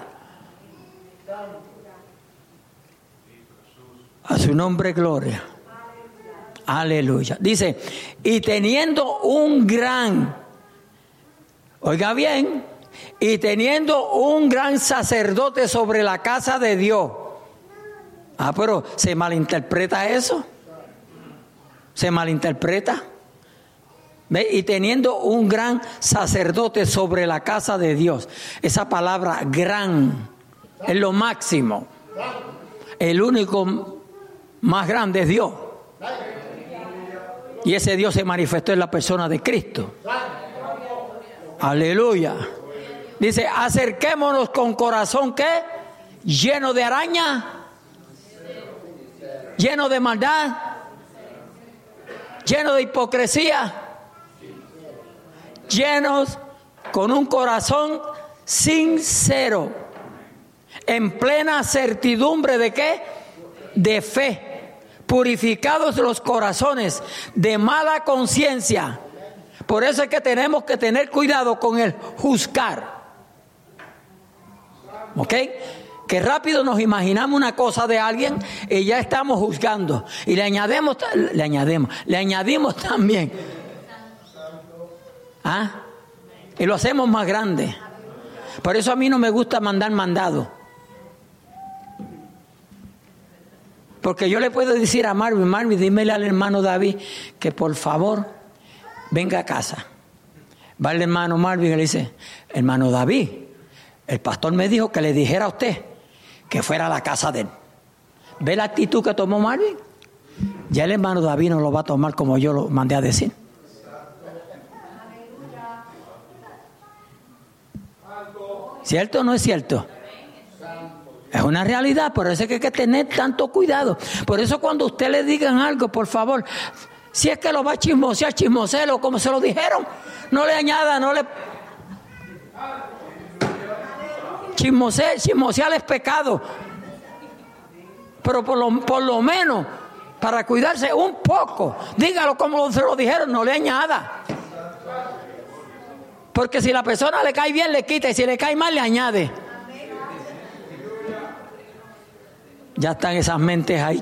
A su nombre, gloria. Aleluya. Dice, y teniendo un gran, oiga bien, y teniendo un gran sacerdote sobre la casa de Dios. Pero ¿se malinterpreta eso? ¿Se malinterpreta? ¿Ve? Y teniendo un gran sacerdote sobre la casa de Dios. Esa palabra gran es lo máximo. El único más grande es Dios. Y ese Dios se manifestó en la persona de Cristo. Aleluya. Dice, acerquémonos con corazón ¿qué? Lleno de araña, lleno de maldad, lleno de hipocresía, llenos con un corazón sincero, en plena certidumbre de ¿qué? De fe. Purificados los corazones de mala conciencia. Por eso es que tenemos que tener cuidado con el juzgar. ¿Ok? Que rápido nos imaginamos una cosa de alguien y ya estamos juzgando. Y le añadimos también. Y lo hacemos más grande. Por eso a mí no me gusta mandar mandado. Porque yo le puedo decir a Marvin, dímele al hermano David que por favor venga a casa. Va el hermano Marvin y le dice, hermano David, el pastor me dijo que le dijera a usted que fuera a la casa de él. ¿Ve la actitud que tomó Marvin? Ya el hermano David no lo va a tomar como yo lo mandé a decir. ¿Cierto o no es cierto? Es una realidad, por eso es que hay que tener tanto cuidado. Por eso cuando usted le digan algo, por favor, Si es que lo va a chismosear, chismoselo como se lo dijeron. No le añada, no le... Chismosear es pecado. Pero por lo menos, para cuidarse un poco, dígalo como se lo dijeron, no le añada. Porque si la persona le cae bien, le quita, y si le cae mal, le añade. Ya están esas mentes ahí.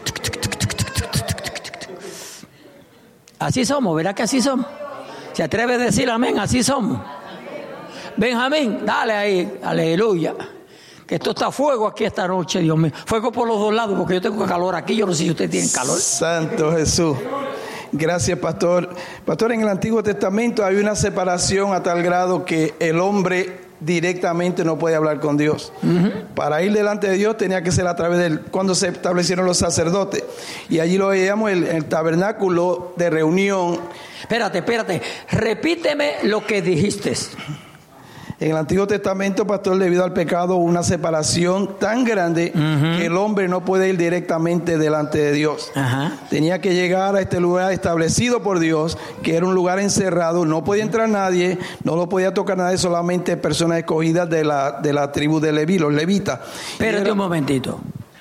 Así somos, ¿verdad que así somos? ¿Se atreve a decir amén? Así somos. Benjamín, dale ahí, aleluya. Que esto está a fuego aquí esta noche, Dios mío. Fuego por los dos lados, porque yo tengo calor aquí. Yo no sé si ustedes tienen calor. Santo Jesús. Gracias, pastor. Pastor, en el Antiguo Testamento hay una separación a tal grado que el hombre directamente no puede hablar con Dios. Para ir delante de Dios tenía que ser a través del, cuando se establecieron los sacerdotes. Y allí lo veíamos el tabernáculo de reunión. Espérate. Repíteme lo que dijiste. En el Antiguo Testamento, pastor, debido al pecado, una separación tan grande que el hombre no puede ir directamente delante de Dios. Tenía que llegar a este lugar establecido por Dios, que era un lugar encerrado, no podía entrar nadie, no lo podía tocar nadie, solamente personas escogidas de la tribu de Leví, los levitas. Espérate un momentito.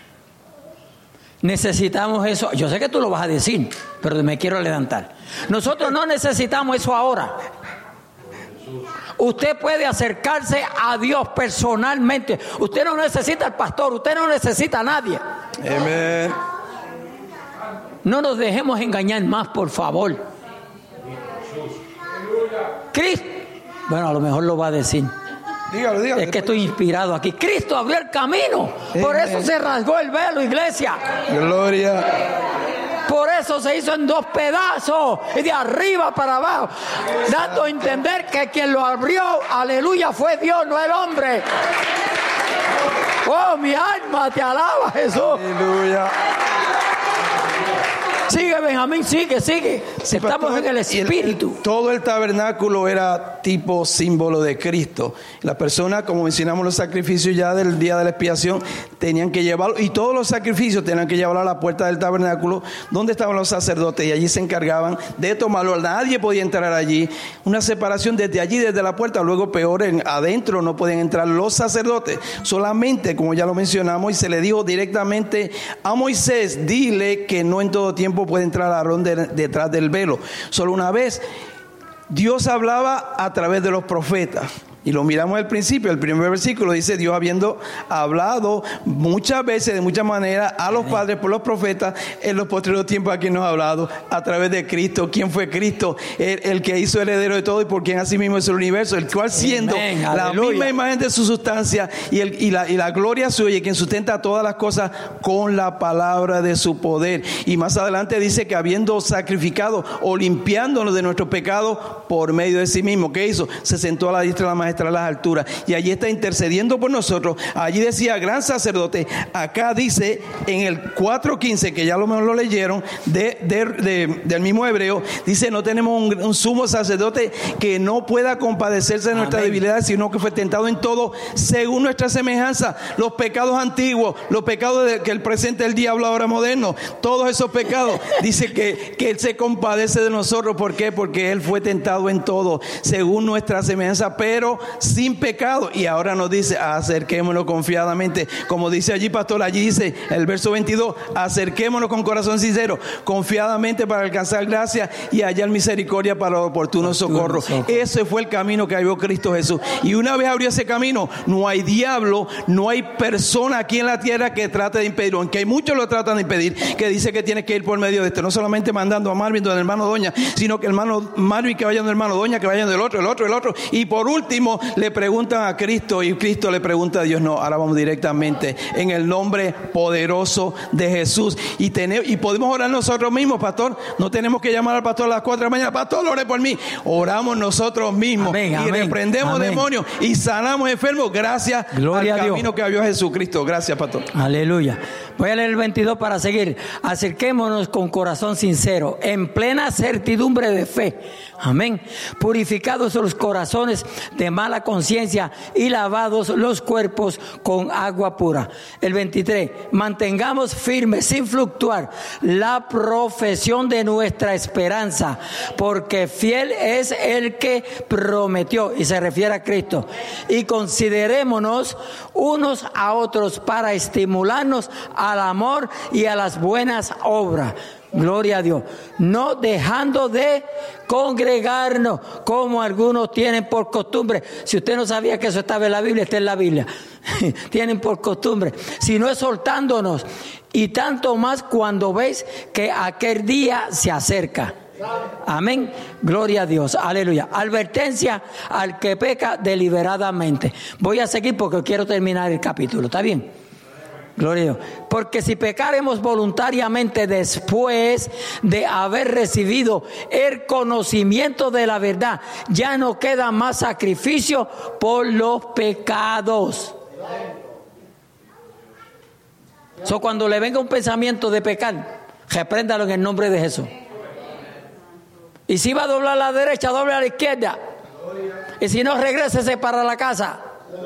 Necesitamos eso. Yo sé que tú lo vas a decir, pero me quiero levantar. Nosotros no necesitamos eso ahora. Usted puede acercarse a Dios personalmente. Usted no necesita al pastor, usted no necesita a nadie. Amén. No nos dejemos engañar más, por favor. Cristo, bueno, a lo mejor lo va a decir. Dígalo. Es que estoy inspirado aquí. Cristo abrió el camino. Por eso se rasgó el velo, iglesia. Gloria. Por eso se hizo en dos pedazos y de arriba para abajo, dando a entender que quien lo abrió, aleluya, fue Dios, no el hombre. Oh, mi alma te alaba, Jesús. Aleluya. Sigue, Benjamín, sigue. Sí, estamos pastor, en el Espíritu. Todo el tabernáculo era tipo símbolo de Cristo. Las personas, como mencionamos los sacrificios ya del día de la expiación, tenían que llevarlo, y todos los sacrificios tenían que llevarlo a la puerta del tabernáculo, donde estaban los sacerdotes, y allí se encargaban de tomarlo. Nadie podía entrar allí. Una separación desde allí, desde la puerta. Luego, peor, adentro no podían entrar los sacerdotes. Solamente, como ya lo mencionamos, y se le dijo directamente a Moisés, dile que no en todo tiempo puede entrar Aarón detrás del velo. Solo una vez. Dios hablaba a través de los profetas. Y lo miramos al principio, el primer versículo dice: Dios habiendo hablado muchas veces, de muchas maneras, a los padres por los profetas, en los posteriores tiempos aquí nos ha hablado a través de Cristo. ¿Quién fue Cristo? El que hizo heredero de todo y por quien asimismo es el universo, el cual siendo la misma imagen de su sustancia y la gloria suya, quien sustenta todas las cosas con la palabra de su poder. Y más adelante dice que habiendo sacrificado o limpiándonos de nuestros pecados por medio de sí mismo, ¿qué hizo? Se sentó a la diestra de la majestad a las alturas, y allí está intercediendo por nosotros. Allí decía gran sacerdote. Acá dice en el 4:15, que ya lo mejor lo leyeron del mismo hebreo, dice: no tenemos un sumo sacerdote que no pueda compadecerse de nuestras debilidades, sino que fue tentado en todo según nuestra semejanza. Los pecados antiguos, los pecados que el presente del diablo ahora moderno, todos esos pecados, dice que él se compadece de nosotros. ¿Por qué? Porque él fue tentado en todo según nuestra semejanza, pero sin pecado. Y ahora nos dice: acerquémonos confiadamente, como dice allí, pastor. Allí dice el verso 22: acerquémonos con corazón sincero, confiadamente, para alcanzar gracia y hallar misericordia para oportuno socorro. Ese fue el camino que abrió Cristo Jesús. Y una vez abrió ese camino, no hay diablo, no hay persona aquí en la tierra que trate de impedirlo, aunque hay muchos lo tratan de impedir, que dice que tiene que ir por medio de esto. No solamente mandando a Marvin donde el hermano Doña, sino que el hermano Marvin que vaya del hermano Doña, que vayan del otro. Y por último le preguntan a Cristo, y Cristo le pregunta a Dios. No, ahora vamos directamente en el nombre poderoso de Jesús. Y podemos orar nosotros mismos, pastor. No tenemos que llamar al pastor a las 4 de la mañana: pastor, ore por mí. Oramos nosotros mismos. Amén. Reprendemos demonios y sanamos enfermos gracias al camino que abrió Jesucristo. Gracias, pastor. Aleluya. Voy a leer el 22 para seguir. Acerquémonos con corazón sincero, en plena certidumbre de fe. Amén. Purificados los corazones de mala conciencia y lavados los cuerpos con agua pura. El 23. Mantengamos firme, sin fluctuar, la profesión de nuestra esperanza, porque fiel es el que prometió, y se refiere a Cristo. Y considerémonos unos a otros para estimularnos al amor y a las buenas obras. Gloria a Dios. No dejando de congregarnos como algunos tienen por costumbre. Si usted no sabía que eso estaba en la Biblia, está en la Biblia. Tienen por costumbre. Sino exhortándonos. Y tanto más cuando veis que aquel día se acerca. Amén. Gloria a Dios. Aleluya. Advertencia al que peca deliberadamente. Voy a seguir porque quiero terminar el capítulo. ¿Está bien? Gloria a Dios. Porque si pecaremos voluntariamente después de haber recibido el conocimiento de la verdad, ya no queda más sacrificio por los pecados. Cuando le venga un pensamiento de pecar, repréndalo en el nombre de Jesús. Y si va a doblar a la derecha, doble a la izquierda. Y si no, regrésese para la casa.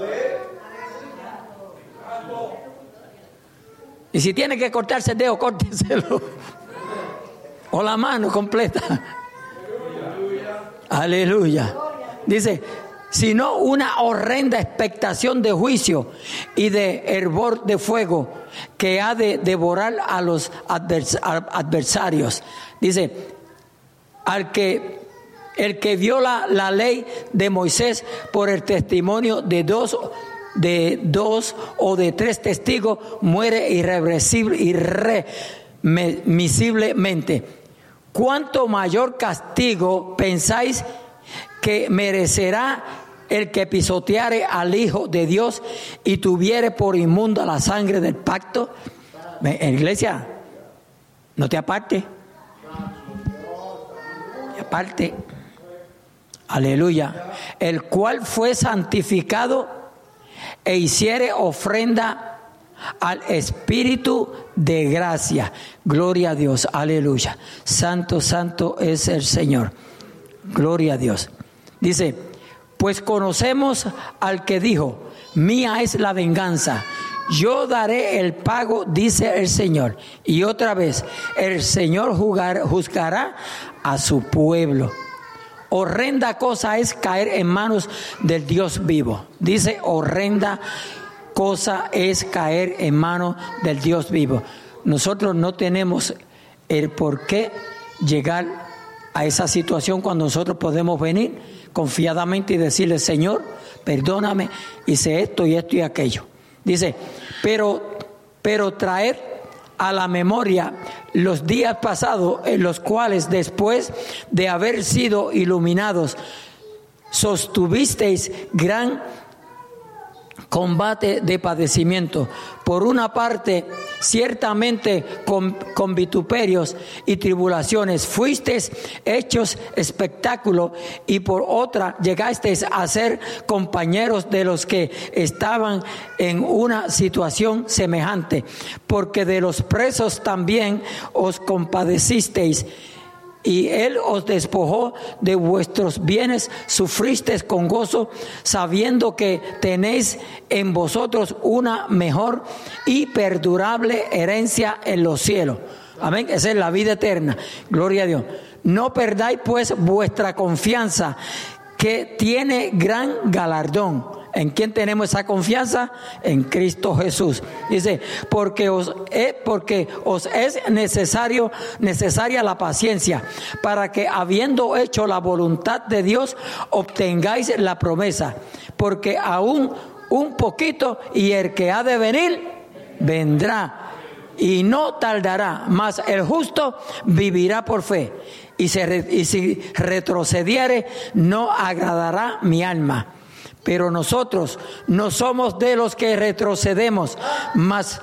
Y si tiene que cortarse el dedo, córteselo. O la mano completa. Aleluya. Dice, sino una horrenda expectación de juicio y de hervor de fuego que ha de devorar a los adversarios. Dice, el que viola la ley de Moisés por el testimonio de dos o de tres testigos muere irremisiblemente. ¿Cuánto mayor castigo pensáis que merecerá el que pisoteare al Hijo de Dios y tuviere por inmunda la sangre del pacto? Iglesia, no te aparte. Aparte. Aleluya. El cual fue santificado e hiciere ofrenda al Espíritu de gracia. Gloria a Dios, aleluya. Santo, santo es el Señor. Gloria a Dios. Dice, pues conocemos al que dijo, mía es la venganza, yo daré el pago, dice el Señor. Y otra vez, el Señor juzgará a su pueblo. Horrenda cosa es caer en manos del Dios vivo. Dice, horrenda cosa es caer en manos del Dios vivo. Nosotros no tenemos el por qué llegar a esa situación cuando nosotros podemos venir confiadamente y decirle, Señor, perdóname, hice esto y esto y aquello. Dice, pero traer a la memoria los días pasados en los cuales después de haber sido iluminados sostuvisteis gran combate de padecimiento. Por una parte, ciertamente con vituperios y tribulaciones fuisteis hechos espectáculo, y por otra llegasteis a ser compañeros de los que estaban en una situación semejante, porque de los presos también os compadecisteis. Y él os despojó de vuestros bienes, sufristeis con gozo, sabiendo que tenéis en vosotros una mejor y perdurable herencia en los cielos. Amén, esa es la vida eterna. Gloria a Dios. No perdáis pues vuestra confianza, que tiene gran galardón. ¿En quién tenemos esa confianza? En Cristo Jesús. Dice, porque os es necesaria la paciencia, para que habiendo hecho la voluntad de Dios, obtengáis la promesa. Porque aún un poquito, y el que ha de venir, vendrá, y no tardará, mas el justo vivirá por fe. Y si retrocediere, no agradará mi alma. Pero nosotros no somos de los que retrocedemos, más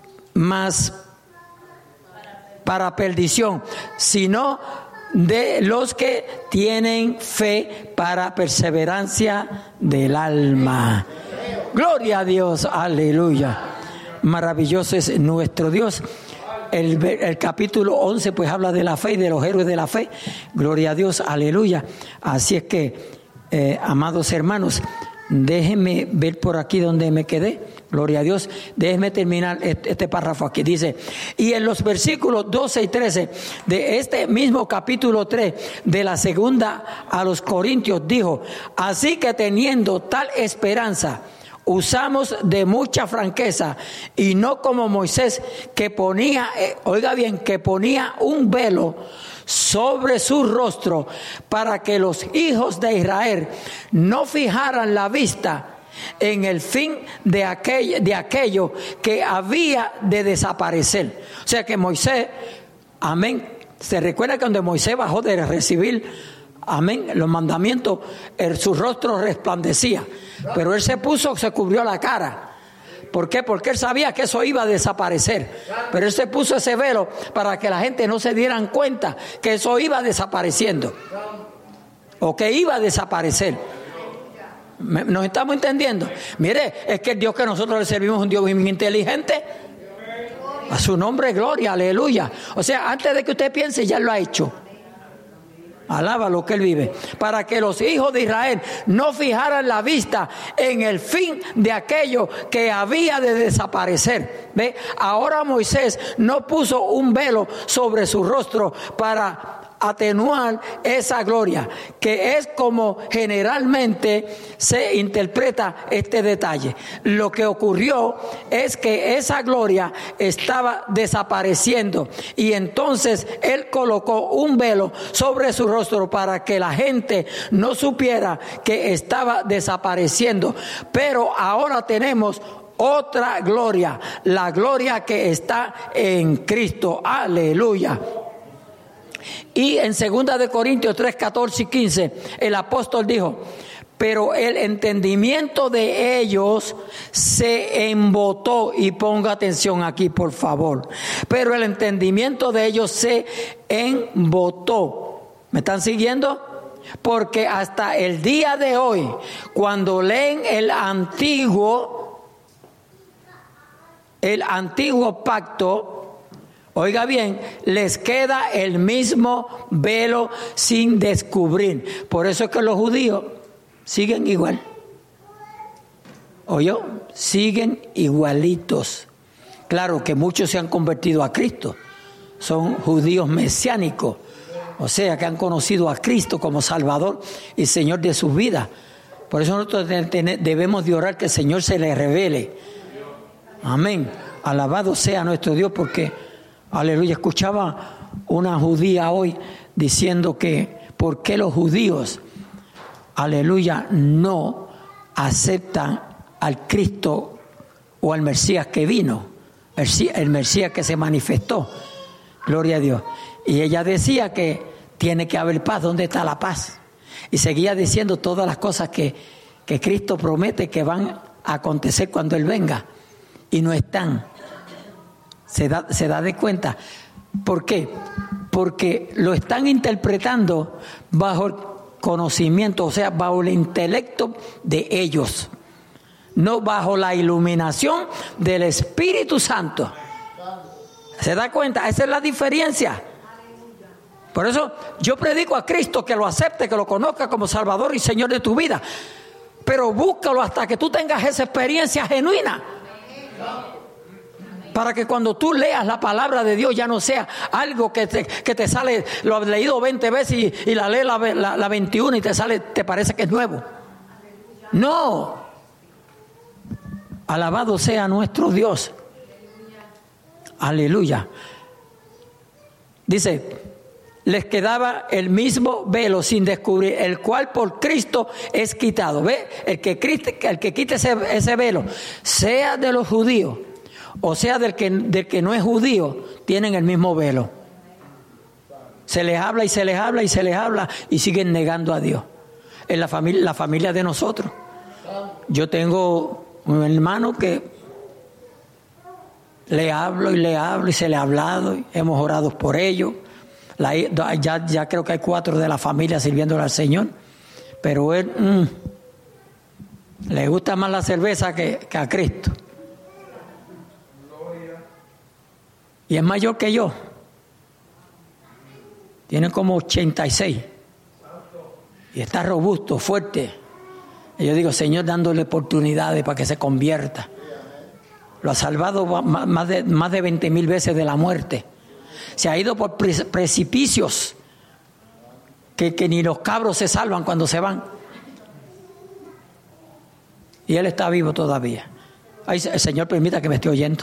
para perdición, sino de los que tienen fe para perseverancia del alma. Gloria a Dios, aleluya. maravilloso es nuestro Dios. El capítulo 11 pues habla de la fe y de los héroes de la fe. Gloria a Dios, aleluya. Así es que, amados hermanos, déjenme ver por aquí donde me quedé. Gloria a Dios. Déjenme terminar este párrafo aquí. Dice, y en los versículos 12 y 13 de este mismo capítulo 3 de la segunda a los Corintios dijo, así que teniendo tal esperanza, usamos de mucha franqueza y no como Moisés que ponía, oiga bien, que ponía un velo sobre su rostro para que los hijos de Israel no fijaran la vista en el fin de aquello que había de desaparecer. O sea que Moisés, amén, se recuerda que cuando Moisés bajó de recibir, amén, los mandamientos, su rostro resplandecía, pero él se cubrió la cara. ¿Por qué? Porque él sabía que eso iba a desaparecer, pero él se puso ese velo para que la gente no se dieran cuenta que eso iba desapareciendo o que iba a desaparecer. ¿Nos estamos entendiendo? Mire, es que el Dios que nosotros le servimos es un Dios muy inteligente. A su nombre, gloria, aleluya. O sea, antes de que usted piense, ya lo ha hecho. Alaba lo que él vive. Para que los hijos de Israel no fijaran la vista en el fin de aquello que había de desaparecer. ¿Ve? Ahora Moisés no puso un velo sobre su rostro para atenuar esa gloria, que es como generalmente se interpreta este detalle. Lo que ocurrió es que esa gloria estaba desapareciendo y entonces él colocó un velo sobre su rostro para que la gente no supiera que estaba desapareciendo. Pero ahora tenemos otra gloria, la gloria que está en Cristo. Aleluya. Y en 2 de Corintios 3, 14 y 15, el apóstol dijo, pero el entendimiento de ellos se embotó, y ponga atención aquí por favor, pero el entendimiento de ellos se embotó. ¿Me están siguiendo? Porque hasta el día de hoy, cuando leen el antiguo pacto, oiga bien, les queda el mismo velo sin descubrir. Por eso es que los judíos siguen igual. ¿Oyó? Siguen igualitos. Claro que muchos se han convertido a Cristo. Son judíos mesiánicos. O sea, que han conocido a Cristo como Salvador y Señor de sus vidas. Por eso nosotros debemos de orar que el Señor se les revele. Amén. Alabado sea nuestro Dios, porque aleluya, escuchaba una judía hoy diciendo que ¿por qué los judíos, aleluya, no aceptan al Cristo o al Mesías que vino, el Mesías que se manifestó? Gloria a Dios. Y ella decía que tiene que haber paz. ¿Dónde está la paz? Y seguía diciendo todas las cosas que Cristo promete que van a acontecer cuando Él venga, y no están. Se da de cuenta. ¿Por qué? Porque lo están interpretando bajo el conocimiento, o sea, bajo el intelecto de ellos, no bajo la iluminación del Espíritu Santo. ¿Se da cuenta? Esa es la diferencia. Por eso yo predico a Cristo, que lo acepte, que lo conozca como Salvador y Señor de tu vida, pero búscalo hasta que tú tengas esa experiencia genuina. Para que cuando tú leas la palabra de Dios ya no sea algo que te sale, lo has leído 20 veces y la lees la 21 y te parece que es nuevo. No. Alabado sea nuestro Dios. Aleluya. Dice, les quedaba el mismo velo sin descubrir, el cual por Cristo es quitado. ¿Ve? El que quite ese velo, sea de los judíos o sea del que no es judío, tienen el mismo velo. Se les habla y se les habla y se les habla y siguen negando a Dios. En la familia de nosotros. Yo tengo un hermano que le hablo y se le ha hablado, y hemos orado por ellos. Ya creo que hay 4 de la familia sirviéndole al Señor, pero él le gusta más la cerveza que a Cristo. Y es mayor que yo. Tiene como 86. Y está robusto, fuerte. Y yo digo, Señor, dándole oportunidades para que se convierta. Lo ha salvado más de 20,000 veces de la muerte. Se ha ido por precipicios que ni los cabros se salvan cuando se van. Y él está vivo todavía. Ay, el Señor permita que me esté oyendo.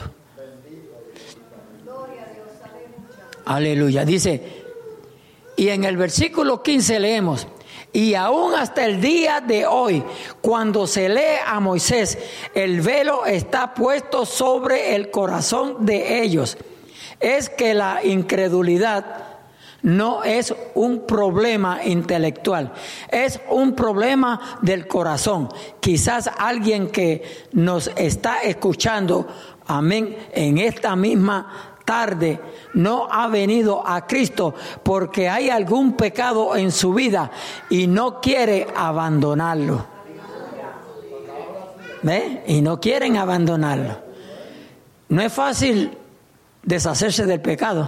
Aleluya. Dice, y en el versículo 15 leemos, y aún hasta el día de hoy, cuando se lee a Moisés, el velo está puesto sobre el corazón de ellos. Es que la incredulidad no es un problema intelectual, es un problema del corazón. Quizás alguien que nos está escuchando, amén, en esta misma tarde no ha venido a Cristo porque hay algún pecado en su vida y no quiere abandonarlo. ¿Ve? Y no quieren abandonarlo. No es fácil deshacerse del pecado.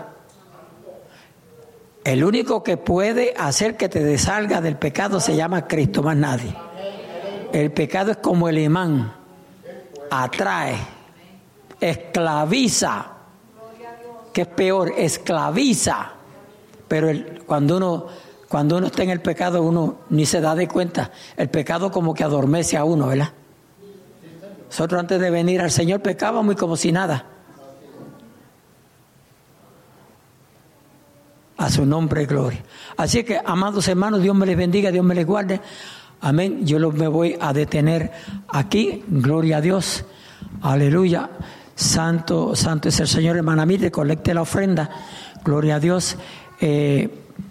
El único que puede hacer que te dessalga del pecado se llama Cristo, más nadie. El pecado es como el imán, atrae, esclaviza. Que es peor, esclaviza. Pero cuando uno está en el pecado, uno ni se da de cuenta. El pecado como que adormece a uno, ¿verdad? Nosotros antes de venir al Señor pecábamos y como si nada. A su nombre, gloria. Así que, amados hermanos, Dios me les bendiga, Dios me les guarde. Amén. Yo me voy a detener aquí. Gloria a Dios. Aleluya. Santo, santo es el Señor. Hermana Mire, colecte la ofrenda. Gloria a Dios. El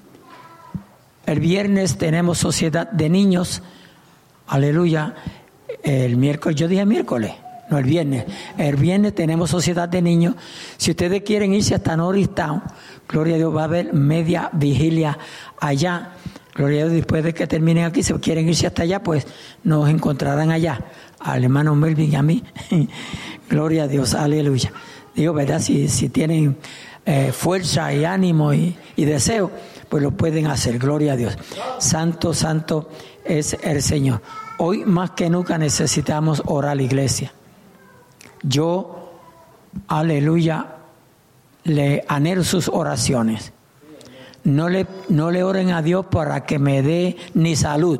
viernes tenemos sociedad de niños. Aleluya. El miércoles, yo dije miércoles, no el viernes. El viernes tenemos sociedad de niños. Si ustedes quieren irse hasta Norris Town, gloria a Dios, va a haber media vigilia allá. Gloria a Dios, después de que terminen aquí, si quieren irse hasta allá, pues nos encontrarán allá. Al hermano Melvin y a mí. Gloria a Dios, aleluya. Digo, ¿verdad? Si tienen fuerza y ánimo y deseo, pues lo pueden hacer. Gloria a Dios. Santo, santo es el Señor. Hoy más que nunca necesitamos orar, iglesia. Yo, aleluya, le anhelo sus oraciones. No le oren a Dios para que me dé ni salud.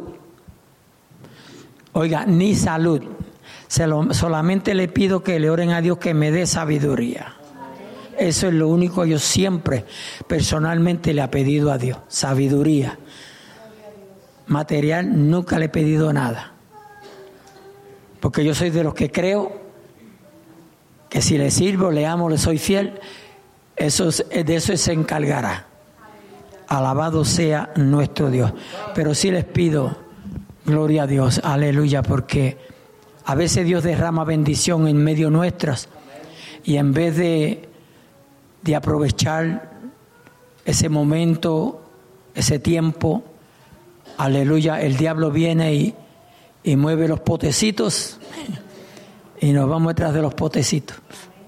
Oiga, ni salud. Solamente le pido que le oren a Dios que me dé sabiduría. Eso es lo único que yo siempre personalmente le he pedido a Dios. Sabiduría. Material nunca le he pedido nada. Porque yo soy de los que creo que si le sirvo, le amo, le soy fiel, de eso se encargará. Alabado sea nuestro Dios. Pero sí les pido, gloria a Dios, aleluya, porque a veces Dios derrama bendición en medio nuestras y en vez de aprovechar ese momento, ese tiempo, aleluya, el diablo viene y mueve los potecitos y nos vamos detrás de los potecitos.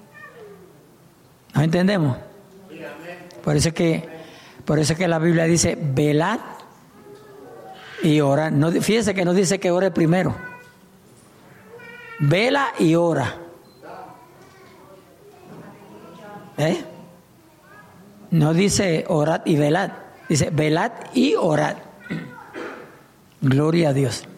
¿No entendemos? Por eso es que la Biblia dice, velad y orad. No, fíjese que no dice que ore primero. Vela y ora. No dice orad y velad. Dice velad y orad. Gloria a Dios.